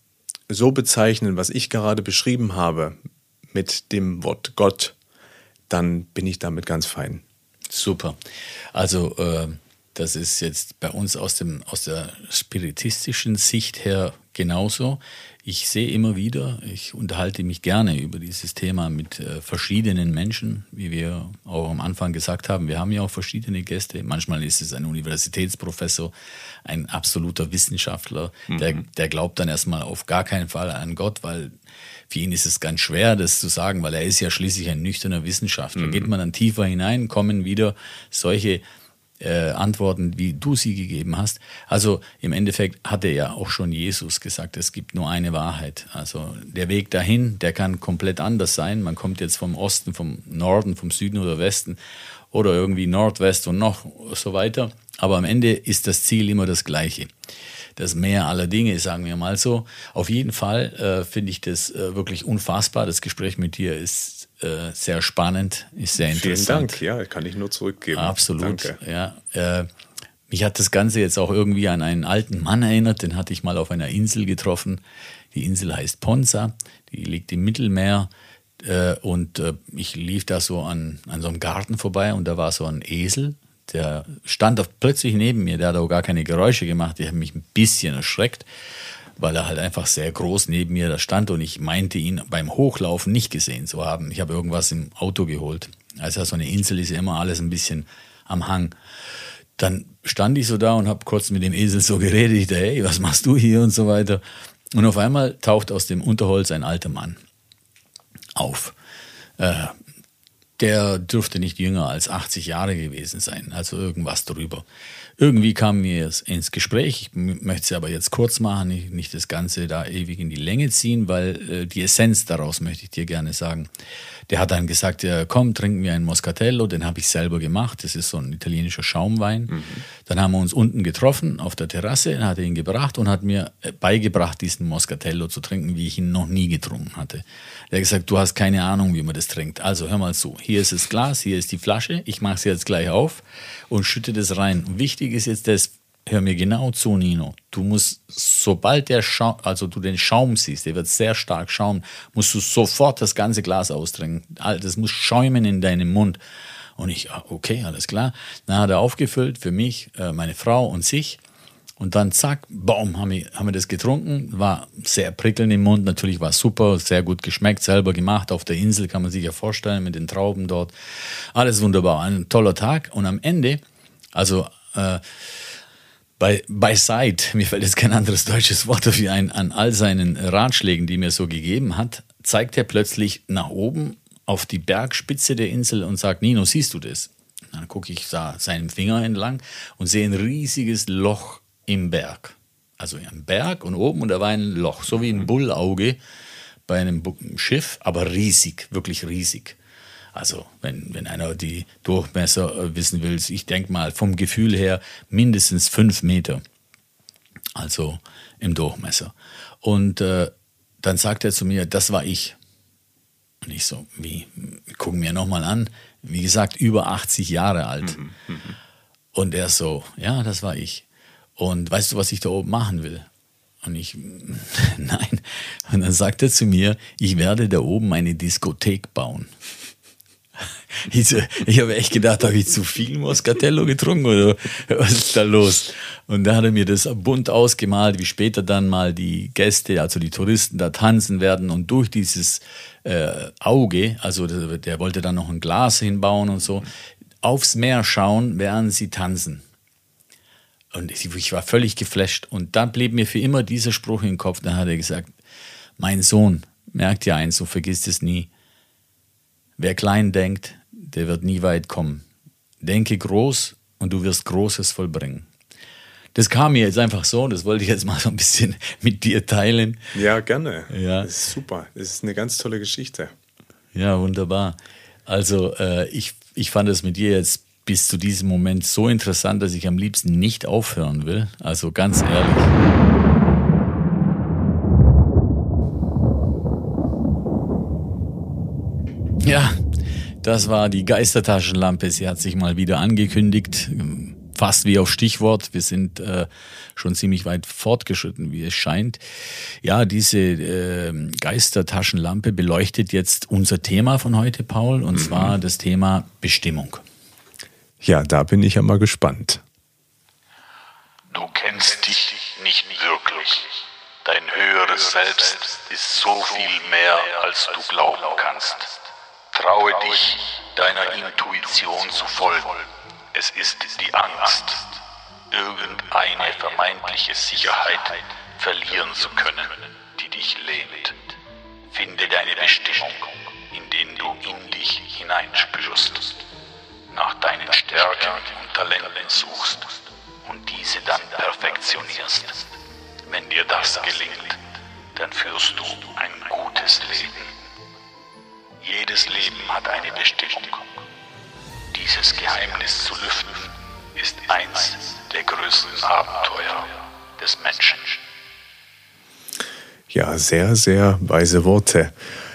so bezeichnen, was ich gerade beschrieben habe, mit dem Wort Gott, dann bin ich damit ganz fein. Super. Also äh, das ist jetzt bei uns aus, dem, aus der spiritistischen Sicht her genauso. Ich sehe immer wieder, ich unterhalte mich gerne über dieses Thema mit äh, verschiedenen Menschen, wie wir auch am Anfang gesagt haben. Wir haben ja auch verschiedene Gäste. Manchmal ist es ein Universitätsprofessor, ein absoluter Wissenschaftler, mhm. der, der glaubt dann erstmal auf gar keinen Fall an Gott, weil für ihn ist es ganz schwer, das zu sagen, weil er ist ja schließlich ein nüchterner Wissenschaftler. Mhm. Geht man dann tiefer hinein, kommen wieder solche Äh, Antworten, wie du sie gegeben hast. Also im Endeffekt hatte ja auch schon Jesus gesagt, es gibt nur eine Wahrheit. Also der Weg dahin, der kann komplett anders sein. Man kommt jetzt vom Osten, vom Norden, vom Süden oder Westen oder irgendwie Nordwest und noch so weiter. Aber am Ende ist das Ziel immer das gleiche. Das Meer aller Dinge, sagen wir mal so. Auf jeden Fall äh, finde ich das äh, wirklich unfassbar. Das Gespräch mit dir ist äh, sehr spannend, ist sehr interessant. Vielen Dank, ja, kann ich nur zurückgeben. Absolut, Danke. ja. Äh, mich hat das Ganze jetzt auch irgendwie an einen alten Mann erinnert, den hatte ich mal auf einer Insel getroffen. Die Insel heißt Ponza, die liegt im Mittelmeer. Äh, und äh, ich lief da so an, an so einem Garten vorbei und da war so ein Esel. Der stand auf, plötzlich neben mir, der hat auch gar keine Geräusche gemacht. Die haben mich ein bisschen erschreckt, weil er halt einfach sehr groß neben mir da stand und ich meinte ihn beim Hochlaufen nicht gesehen zu haben. Ich habe irgendwas im Auto geholt. Also so eine Insel ist ja immer alles ein bisschen am Hang. Dann stand ich so da und habe kurz mit dem Esel so geredet. Ich dachte, hey, was machst du hier und so weiter. Und auf einmal taucht aus dem Unterholz ein alter Mann auf. Äh, Der dürfte nicht jünger als achtzig Jahre gewesen sein, also irgendwas drüber. Irgendwie kam mir ins Gespräch, ich möchte es aber jetzt kurz machen, nicht, nicht das Ganze da ewig in die Länge ziehen, weil äh, die Essenz daraus möchte ich dir gerne sagen. Der hat dann gesagt, ja, komm, trinken wir einen Moscatello, den habe ich selber gemacht, das ist so ein italienischer Schaumwein. Mhm. Dann haben wir uns unten getroffen auf der Terrasse, er hat ihn gebracht und hat mir beigebracht, diesen Moscatello zu trinken, wie ich ihn noch nie getrunken hatte. Er hat gesagt, du hast keine Ahnung, wie man das trinkt. Also hör mal zu, hier ist das Glas, hier ist die Flasche, ich mache sie jetzt gleich auf und schütte das rein. Und wichtig ist jetzt das, hör mir genau zu, Nino. Du musst, sobald der Schaum, also du den Schaum siehst, der wird sehr stark schauen, musst du sofort das ganze Glas austrinken. Das muss schäumen in deinem Mund. Und ich, okay, alles klar. Dann hat er aufgefüllt für mich, meine Frau und sich. Und dann zack, boom, haben wir, haben wir das getrunken. War sehr prickelnd im Mund, natürlich war super, sehr gut geschmeckt, selber gemacht. Auf der Insel kann man sich ja vorstellen, mit den Trauben dort. Alles wunderbar, ein toller Tag. Und am Ende, also äh, bei, bei Side, mir fällt jetzt kein anderes deutsches Wort dafür ein, an all seinen Ratschlägen, die mir so gegeben hat, zeigt er plötzlich nach oben auf die Bergspitze der Insel und sagt, Nino, siehst du das? Dann gucke ich da seinem Finger entlang und sehe ein riesiges Loch im Berg. Also ein Berg und oben und da war ein Loch, so wie ein Bullauge bei einem Schiff, aber riesig, wirklich riesig. Also wenn, wenn einer die Durchmesser wissen will, ich denke mal vom Gefühl her mindestens fünf Meter, also im Durchmesser. Und äh, dann sagt er zu mir, das war ich. Und ich so, wie, gucken mir nochmal an, wie gesagt, über achtzig Jahre alt. Mhm, mh. Und er so, ja, das war ich. Und weißt du, was ich da oben machen will? Und ich, nein. Und dann sagt er zu mir, ich werde da oben eine Diskothek bauen. Ich, so, ich habe echt gedacht, habe ich zu viel Moscatello getrunken oder was ist da los? Und da hat er mir das bunt ausgemalt, wie später dann mal die Gäste, also die Touristen da tanzen werden und durch dieses äh, Auge, also der, der wollte dann noch ein Glas hinbauen und so, aufs Meer schauen, während sie tanzen. Und ich, ich war völlig geflasht. Und da blieb mir für immer dieser Spruch im Kopf. Da hat er gesagt, mein Sohn, merkt dir eins, so vergisst es nie. Wer klein denkt, der wird nie weit kommen. Denke groß und du wirst Großes vollbringen. Das kam mir jetzt einfach so und das wollte ich jetzt mal so ein bisschen mit dir teilen. Ja, gerne. Ja. Das ist super. Das ist eine ganz tolle Geschichte. Ja, wunderbar. Also äh, ich, ich fand es mit dir jetzt bis zu diesem Moment so interessant, dass ich am liebsten nicht aufhören will. Also ganz ehrlich. Ja, das war die Geistertaschenlampe. Sie hat sich mal wieder angekündigt. Fast wie auf Stichwort. Wir sind äh, schon ziemlich weit fortgeschritten, wie es scheint. Ja, diese äh, Geistertaschenlampe beleuchtet jetzt unser Thema von heute, Paul, und mhm. zwar das Thema Bestimmung. Ja, da bin ich ja mal gespannt. Du kennst dich nicht wirklich. Dein höheres Selbst ist so viel mehr, als du glauben kannst. Traue dich, deiner Intuition zu folgen. Es ist die Angst, irgendeine vermeintliche Sicherheit verlieren zu können, die dich lähmt. Finde deine Bestimmung, indem du in dich hineinspürst, nach deinen Stärken und Talenten suchst und diese dann perfektionierst. Wenn dir das gelingt, dann führst du ein gutes Leben. Jedes Leben hat eine Bestimmung. Dieses Geheimnis zu lüften, ist eins der größten Abenteuer des Menschen. Ja, sehr, sehr weise Worte.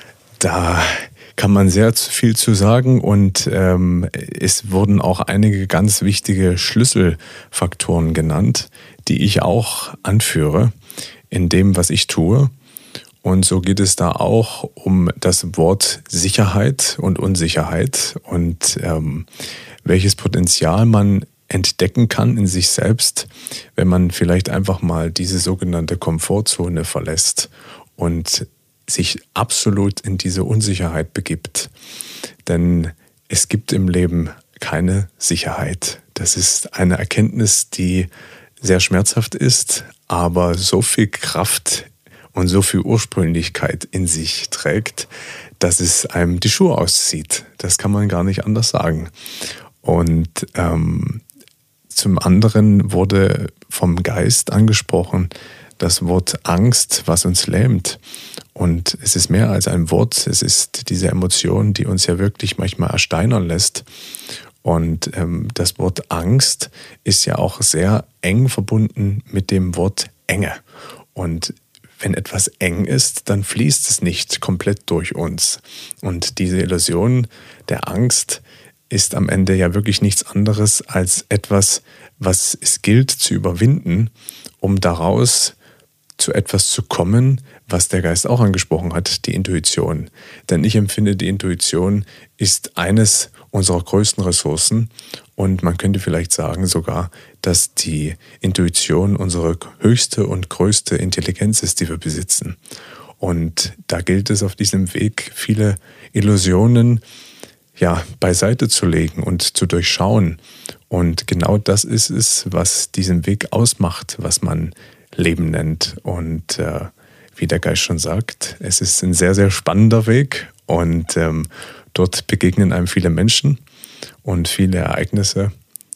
Da kann man sehr viel zu sagen und ähm, es wurden auch einige ganz wichtige Schlüsselfaktoren genannt, die ich auch anführe in dem, was ich tue. Und so geht es da auch um das Wort Sicherheit und Unsicherheit und ähm, welches Potenzial man entdecken kann in sich selbst, wenn man vielleicht einfach mal diese sogenannte Komfortzone verlässt und sich absolut in diese Unsicherheit begibt. Denn es gibt im Leben keine Sicherheit. Das ist eine Erkenntnis, die sehr schmerzhaft ist, aber so viel Kraft und so viel Ursprünglichkeit in sich trägt, dass es einem die Schuhe auszieht. Das kann man gar nicht anders sagen. Und ähm, zum anderen wurde vom Geist angesprochen das Wort Angst, was uns lähmt. Und es ist mehr als ein Wort, es ist diese Emotion, die uns ja wirklich manchmal ersteinern lässt. Und ähm, das Wort Angst ist ja auch sehr eng verbunden mit dem Wort Enge. Und wenn etwas eng ist, dann fließt es nicht komplett durch uns. Und diese Illusion der Angst ist am Ende ja wirklich nichts anderes als etwas, was es gilt zu überwinden, um daraus zu etwas zu kommen, was der Geist auch angesprochen hat, die Intuition. Denn ich empfinde, die Intuition ist eines unserer größten Ressourcen und man könnte vielleicht sagen sogar, dass die Intuition unsere höchste und größte Intelligenz ist, die wir besitzen. Und da gilt es auf diesem Weg, viele Illusionen ja, beiseite zu legen und zu durchschauen. Und genau das ist es, was diesen Weg ausmacht, was man Leben nennt. Und äh, wie der Geist schon sagt, es ist ein sehr, sehr spannender Weg und ähm, dort begegnen einem viele Menschen und viele Ereignisse.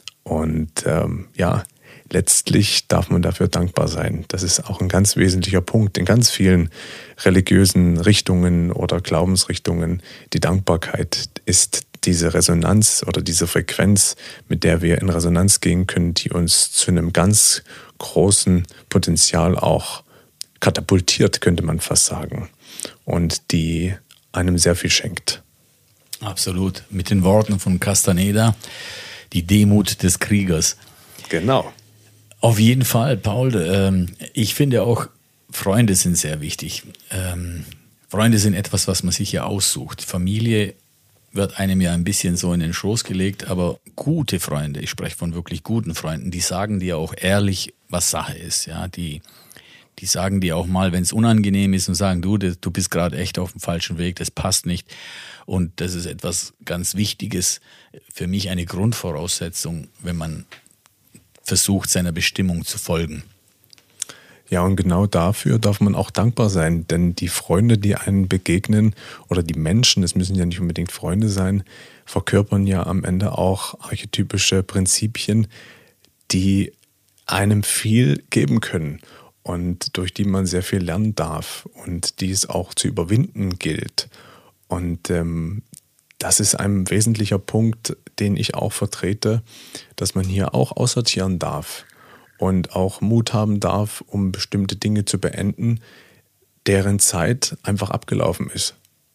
Und ähm, ja, letztlich darf man dafür dankbar sein. Das ist auch ein ganz wesentlicher Punkt in ganz vielen religiösen Richtungen oder Glaubensrichtungen. Die Dankbarkeit ist diese Resonanz oder diese Frequenz, mit der wir in Resonanz gehen können, die uns zu einem ganz großen Potenzial auch katapultiert, könnte man fast sagen. Und die einem sehr viel schenkt. Absolut. Mit den Worten von Castaneda, die Demut des Kriegers. Genau. Auf jeden Fall, Paul. Ähm, ich finde auch, Freunde sind sehr wichtig. Ähm, Freunde sind etwas, was man sich ja aussucht. Familie wird einem ja ein bisschen so in den Schoß gelegt, aber gute Freunde, ich spreche von wirklich guten Freunden, die sagen dir auch ehrlich, was Sache ist. Ja, die, die sagen dir auch mal, wenn es unangenehm ist und sagen, du, du bist gerade echt auf dem falschen Weg, das passt nicht. Und das ist etwas ganz Wichtiges, für mich eine Grundvoraussetzung, wenn man versucht, seiner Bestimmung zu folgen. Ja, und genau dafür darf man auch dankbar sein, denn die Freunde, die einem begegnen oder die Menschen, es müssen ja nicht unbedingt Freunde sein, verkörpern ja am Ende auch archetypische Prinzipien, die einem viel geben können und durch die man sehr viel lernen darf und die es auch zu überwinden gilt. Und ähm, das ist ein wesentlicher Punkt, den ich auch vertrete, dass man hier auch aussortieren darf und auch Mut haben darf, um bestimmte Dinge zu beenden, deren Zeit einfach abgelaufen ist.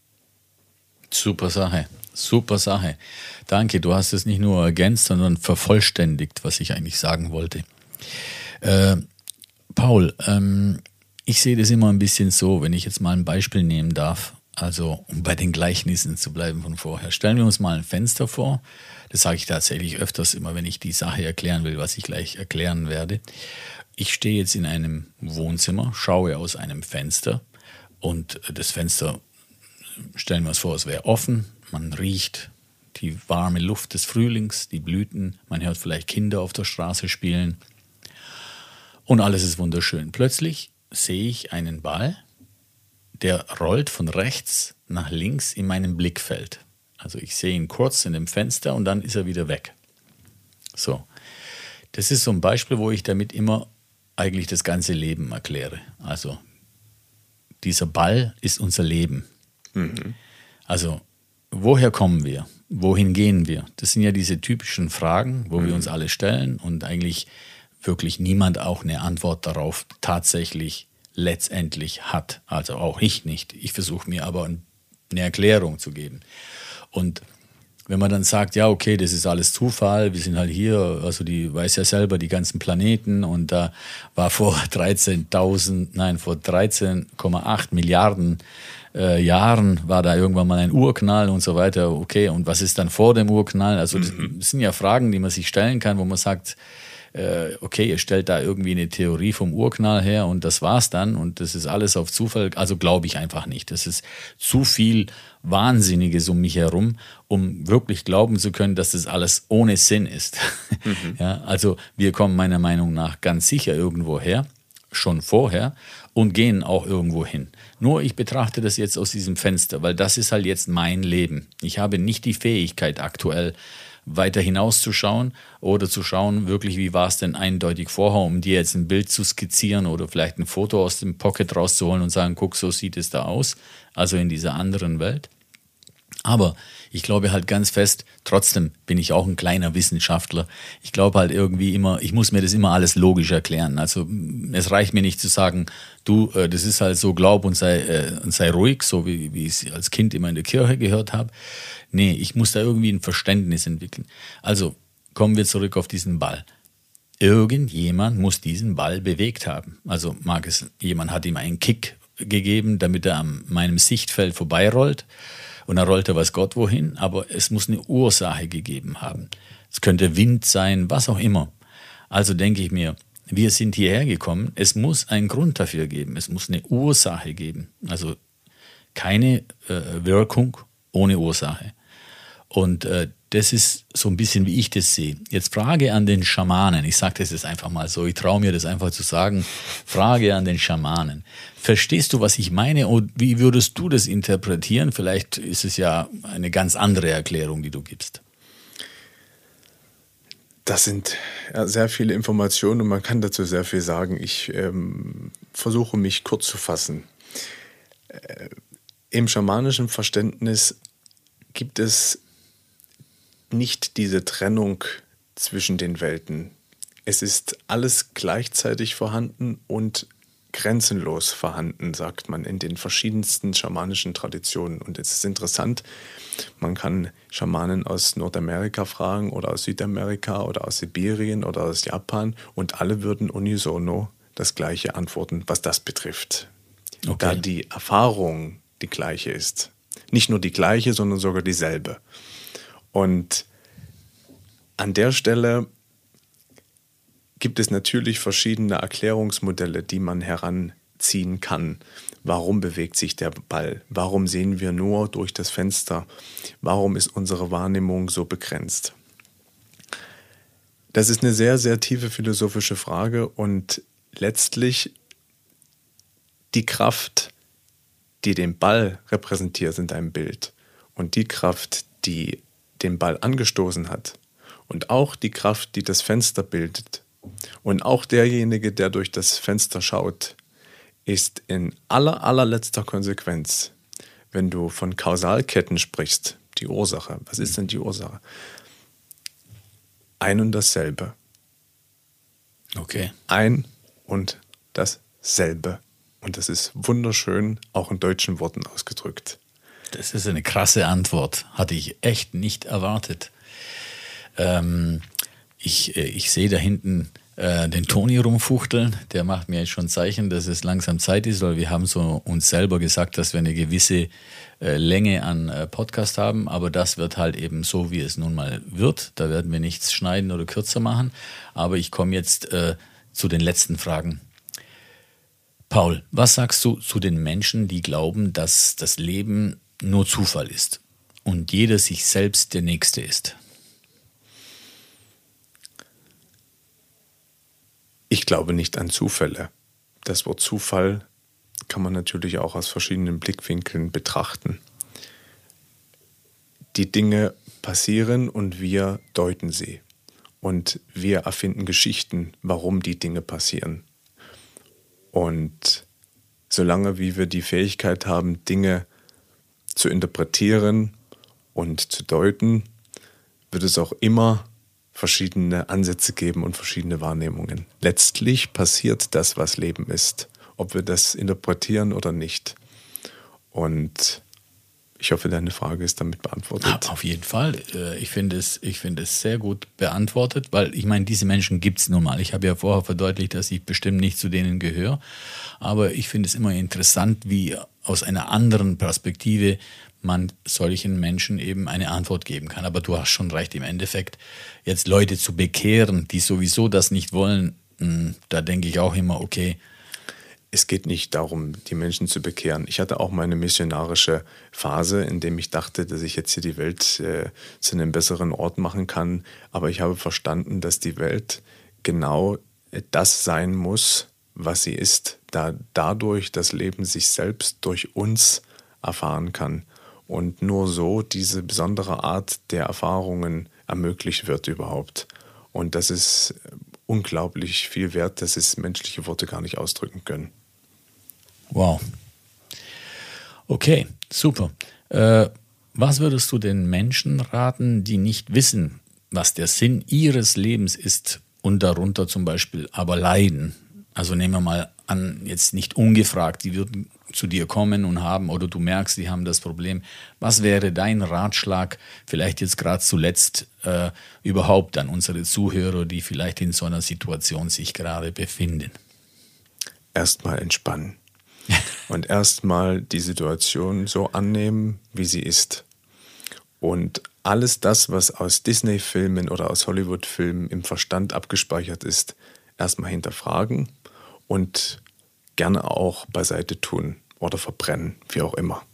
Super Sache, super Sache. Danke, du hast es nicht nur ergänzt, sondern vervollständigt, was ich eigentlich sagen wollte. Äh, Paul, ähm, ich sehe das immer ein bisschen so, wenn ich jetzt mal ein Beispiel nehmen darf, also um bei den Gleichnissen zu bleiben von vorher. Stellen wir uns mal ein Fenster vor, das sage ich tatsächlich öfters immer, wenn ich die Sache erklären will, was ich gleich erklären werde. Ich stehe jetzt in einem Wohnzimmer, schaue aus einem Fenster und das Fenster, stellen wir uns vor, es wäre offen, man riecht die warme Luft des Frühlings, die Blüten, man hört vielleicht Kinder auf der Straße spielen und alles ist wunderschön. Plötzlich sehe ich einen Ball, der rollt von rechts nach links in meinem Blickfeld. Also ich sehe ihn kurz in dem Fenster und dann ist er wieder weg. So, das ist so ein Beispiel, wo ich damit immer eigentlich das ganze Leben erkläre. Also dieser Ball ist unser Leben. Mhm. Also woher kommen wir? Wohin gehen wir? Das sind ja diese typischen Fragen, wo mhm. wir uns alle stellen und eigentlich wirklich niemand auch eine Antwort darauf tatsächlich letztendlich hat. Also auch ich nicht. Ich versuche mir aber eine Erklärung zu geben. Und wenn man dann sagt, ja okay, das ist alles Zufall, wir sind halt hier, also die weiß ja selber die ganzen Planeten und da war vor dreizehntausend, nein, vor dreizehn Komma acht Milliarden äh, Jahren war da irgendwann mal ein Urknall und so weiter. Okay, und was ist dann vor dem Urknall? Also das, das sind ja Fragen, die man sich stellen kann, wo man sagt, okay, ihr stellt da irgendwie eine Theorie vom Urknall her und das war's dann und das ist alles auf Zufall, also glaube ich einfach nicht. Das ist zu viel Wahnsinniges um mich herum, um wirklich glauben zu können, dass das alles ohne Sinn ist. Mhm. Ja, also wir kommen meiner Meinung nach ganz sicher irgendwo her, schon vorher und gehen auch irgendwo hin. Nur ich betrachte das jetzt aus diesem Fenster, weil das ist halt jetzt mein Leben. Ich habe nicht die Fähigkeit aktuell, weiter hinauszuschauen oder zu schauen, wirklich, wie war es denn eindeutig vorher, um dir jetzt ein Bild zu skizzieren oder vielleicht ein Foto aus dem Pocket rauszuholen und sagen, guck, so sieht es da aus, also in dieser anderen Welt. Aber ich glaube halt ganz fest, trotzdem bin ich auch ein kleiner Wissenschaftler. Ich glaube halt irgendwie immer, ich muss mir das immer alles logisch erklären. Also es reicht mir nicht zu sagen, du, das ist halt so, glaub und sei, und sei ruhig, so wie, wie ich es als Kind immer in der Kirche gehört habe. Nee, ich muss da irgendwie ein Verständnis entwickeln. Also kommen wir zurück auf diesen Ball. Irgendjemand muss diesen Ball bewegt haben. Also mag es, jemand hat ihm einen Kick gegeben, damit er an meinem Sichtfeld vorbeirollt. Und dann rollt er weiß Gott wohin, aber es muss eine Ursache gegeben haben. Es könnte Wind sein, was auch immer. Also denke ich mir, wir sind hierher gekommen, es muss einen Grund dafür geben, es muss eine Ursache geben. Also keine äh, Wirkung ohne Ursache. Und äh, das ist so ein bisschen, wie ich das sehe. Jetzt Frage an den Schamanen. Ich sage das jetzt einfach mal so, ich traue mir das einfach zu sagen. Frage an den Schamanen. Verstehst du, was ich meine? Und wie würdest du das interpretieren? Vielleicht ist es ja eine ganz andere Erklärung, die du gibst. Das sind ja, sehr viele Informationen und man kann dazu sehr viel sagen. Ich ähm, versuche mich kurz zu fassen. Äh, Im schamanischen Verständnis gibt es nicht diese Trennung zwischen den Welten. Es ist alles gleichzeitig vorhanden und grenzenlos vorhanden, sagt man in den verschiedensten schamanischen Traditionen. Und es ist interessant, man kann Schamanen aus Nordamerika fragen oder aus Südamerika oder aus Sibirien oder aus Japan und alle würden unisono das Gleiche antworten, was das betrifft. Okay. Da die Erfahrung die gleiche ist. Nicht nur die gleiche, sondern sogar dieselbe. Und an der Stelle gibt es natürlich verschiedene Erklärungsmodelle, die man heranziehen kann. Warum bewegt sich der Ball? Warum sehen wir nur durch das Fenster? Warum ist unsere Wahrnehmung so begrenzt? Das ist eine sehr, sehr tiefe philosophische Frage und letztlich die Kraft, die den Ball repräsentiert in deinem Bild und die Kraft, die den Ball angestoßen hat und auch die Kraft, die das Fenster bildet, Und auch derjenige, der durch das Fenster schaut, ist in aller, allerletzter Konsequenz, wenn du von Kausalketten sprichst, die Ursache, was ist denn die Ursache? Ein und dasselbe. Okay. Ein und dasselbe. Und das ist wunderschön, auch in deutschen Worten ausgedrückt. Das ist eine krasse Antwort. Hatte ich echt nicht erwartet. Ähm, ich, ich sehe da hinten äh, den Toni rumfuchteln. Der macht mir jetzt schon Zeichen, dass es langsam Zeit ist, weil wir haben so uns selber gesagt, dass wir eine gewisse äh, Länge an äh, Podcast haben. Aber das wird halt eben so, wie es nun mal wird. Da werden wir nichts schneiden oder kürzer machen. Aber ich komme jetzt äh, zu den letzten Fragen. Paul, was sagst du zu den Menschen, die glauben, dass das Leben nur Zufall ist und jeder sich selbst der Nächste ist? Ich glaube nicht an Zufälle. Das Wort Zufall kann man natürlich auch aus verschiedenen Blickwinkeln betrachten. Die Dinge passieren und wir deuten sie. Und wir erfinden Geschichten, warum die Dinge passieren. Und solange wie wir die Fähigkeit haben, Dinge zu interpretieren und zu deuten, wird es auch immer verschiedene Ansätze geben und verschiedene Wahrnehmungen. Letztlich passiert das, was Leben ist, ob wir das interpretieren oder nicht. Und ich hoffe, deine Frage ist damit beantwortet. Ja, auf jeden Fall. Ich finde es, ich finde es sehr gut beantwortet, weil ich meine, diese Menschen gibt es nun mal. Ich habe ja vorher verdeutlicht, dass ich bestimmt nicht zu denen gehöre. Aber ich finde es immer interessant, wie aus einer anderen Perspektive man solchen Menschen eben eine Antwort geben kann. Aber du hast schon recht, im Endeffekt jetzt Leute zu bekehren, die sowieso das nicht wollen, da denke ich auch immer, okay. Es geht nicht darum, die Menschen zu bekehren. Ich hatte auch meine missionarische Phase, in der ich dachte, dass ich jetzt hier die Welt äh, zu einem besseren Ort machen kann. Aber ich habe verstanden, dass die Welt genau das sein muss, was sie ist, da dadurch das Leben sich selbst durch uns erfahren kann. Und nur so diese besondere Art der Erfahrungen ermöglicht wird überhaupt. Und das ist unglaublich viel wert, dass es menschliche Worte gar nicht ausdrücken können. Wow. Okay, super. Äh, was würdest du den Menschen raten, die nicht wissen, was der Sinn ihres Lebens ist und darunter zum Beispiel aber leiden? Also nehmen wir mal an, jetzt nicht ungefragt, die würden zu dir kommen und haben, oder du merkst, die haben das Problem. Was wäre dein Ratschlag, vielleicht jetzt gerade zuletzt, äh, überhaupt an unsere Zuhörer, die vielleicht in so einer Situation sich gerade befinden? Erstmal entspannen. Und erstmal die Situation so annehmen, wie sie ist. Und alles das, was aus Disney-Filmen oder aus Hollywood-Filmen im Verstand abgespeichert ist, erstmal hinterfragen und gerne auch beiseite tun oder verbrennen, wie auch immer.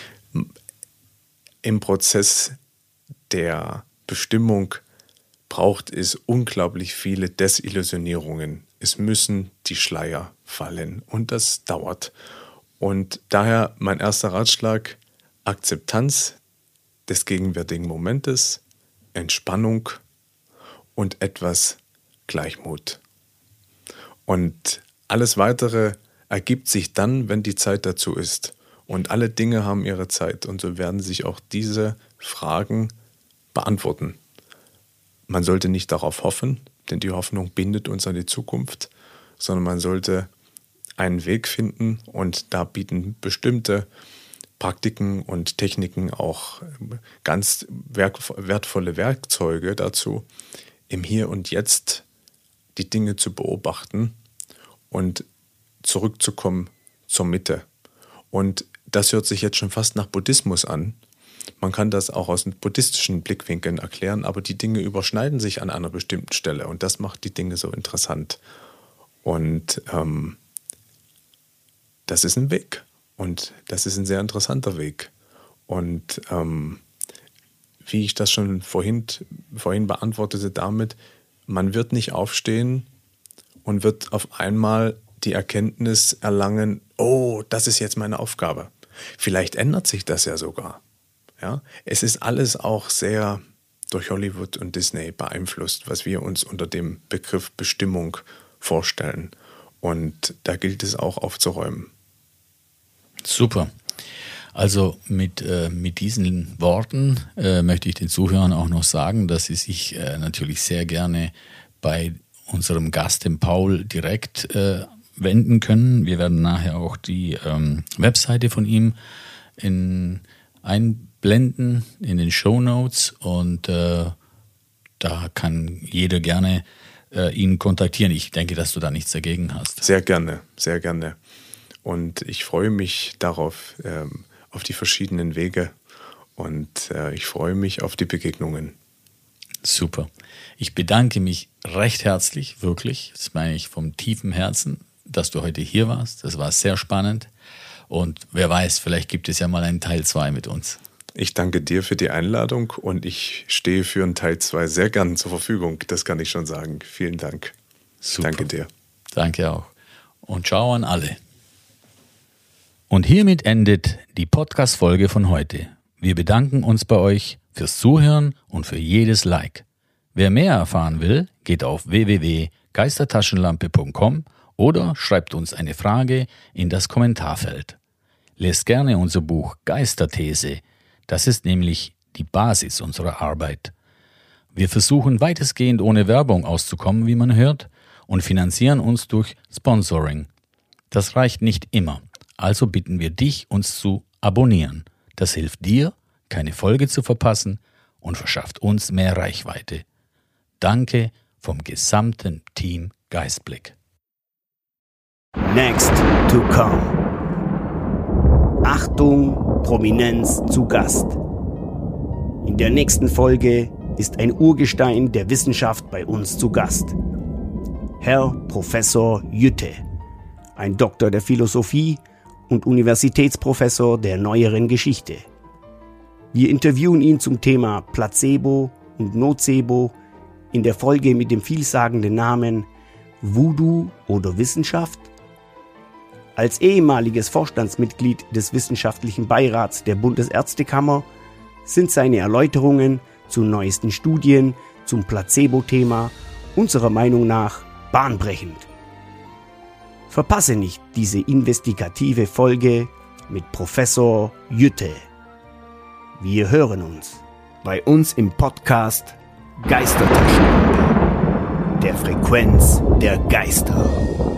Im Prozess der Bestimmung braucht es unglaublich viele Desillusionierungen. Es müssen die Schleier fallen und das dauert. Und daher mein erster Ratschlag: Akzeptanz des gegenwärtigen Momentes, Entspannung und etwas Gleichmut. Und alles Weitere ergibt sich dann, wenn die Zeit dazu ist. Und alle Dinge haben ihre Zeit. Und so werden sich auch diese Fragen beantworten. Man sollte nicht darauf hoffen, denn die Hoffnung bindet uns an die Zukunft, sondern man sollte einen Weg finden, und da bieten bestimmte Praktiken und Techniken auch ganz wertvolle Werkzeuge dazu, im Hier und Jetzt die Dinge zu beobachten und zurückzukommen zur Mitte. Und das hört sich jetzt schon fast nach Buddhismus an. Man kann das auch aus buddhistischen Blickwinkeln erklären, aber die Dinge überschneiden sich an einer bestimmten Stelle und das macht die Dinge so interessant. Und ähm, das ist ein Weg und das ist ein sehr interessanter Weg. Und ähm, wie ich das schon vorhin, vorhin beantwortete damit, man wird nicht aufstehen und wird auf einmal die Erkenntnis erlangen, oh, das ist jetzt meine Aufgabe. Vielleicht ändert sich das ja sogar. Ja? Es ist alles auch sehr durch Hollywood und Disney beeinflusst, was wir uns unter dem Begriff Bestimmung vorstellen. Und da gilt es auch aufzuräumen. Super. Also mit, äh, mit diesen Worten äh, möchte ich den Zuhörern auch noch sagen, dass sie sich äh, natürlich sehr gerne bei unserem Gast, dem Paul, direkt äh, wenden können. Wir werden nachher auch die ähm, Webseite von ihm in, einblenden in den Shownotes und äh, da kann jeder gerne äh, ihn kontaktieren. Ich denke, dass du da nichts dagegen hast. Sehr gerne, sehr gerne. Und ich freue mich darauf, ähm, auf die verschiedenen Wege und äh, ich freue mich auf die Begegnungen. Super. Ich bedanke mich recht herzlich, wirklich, das meine ich vom tiefen Herzen, dass du heute hier warst. Das war sehr spannend und wer weiß, vielleicht gibt es ja mal einen Teil zwei mit uns. Ich danke dir für die Einladung und ich stehe für einen Teil zwei sehr gern zur Verfügung, das kann ich schon sagen. Vielen Dank. Super. Danke dir. Danke auch. Und ciao an alle. Und hiermit endet die Podcast-Folge von heute. Wir bedanken uns bei euch fürs Zuhören und für jedes Like. Wer mehr erfahren will, geht auf w w w punkt geistertaschenlampe punkt com oder schreibt uns eine Frage in das Kommentarfeld. Lest gerne unser Buch Geisterthese. Das ist nämlich die Basis unserer Arbeit. Wir versuchen weitestgehend ohne Werbung auszukommen, wie man hört, und finanzieren uns durch Sponsoring. Das reicht nicht immer. Also bitten wir dich, uns zu abonnieren. Das hilft dir, keine Folge zu verpassen und verschafft uns mehr Reichweite. Danke vom gesamten Team Geistblick. Next to come. Achtung, Prominenz zu Gast. In der nächsten Folge ist ein Urgestein der Wissenschaft bei uns zu Gast. Herr Professor Jütte, ein Doktor der Philosophie und Universitätsprofessor der neueren Geschichte. Wir interviewen ihn zum Thema Placebo und Nocebo in der Folge mit dem vielsagenden Namen Voodoo oder Wissenschaft? Als ehemaliges Vorstandsmitglied des Wissenschaftlichen Beirats der Bundesärztekammer sind seine Erläuterungen zu neuesten Studien zum Placebo-Thema unserer Meinung nach bahnbrechend. Verpasse nicht diese investigative Folge mit Professor Jütte. Wir hören uns bei uns im Podcast Geistertaschenlampe, der Frequenz der Geister.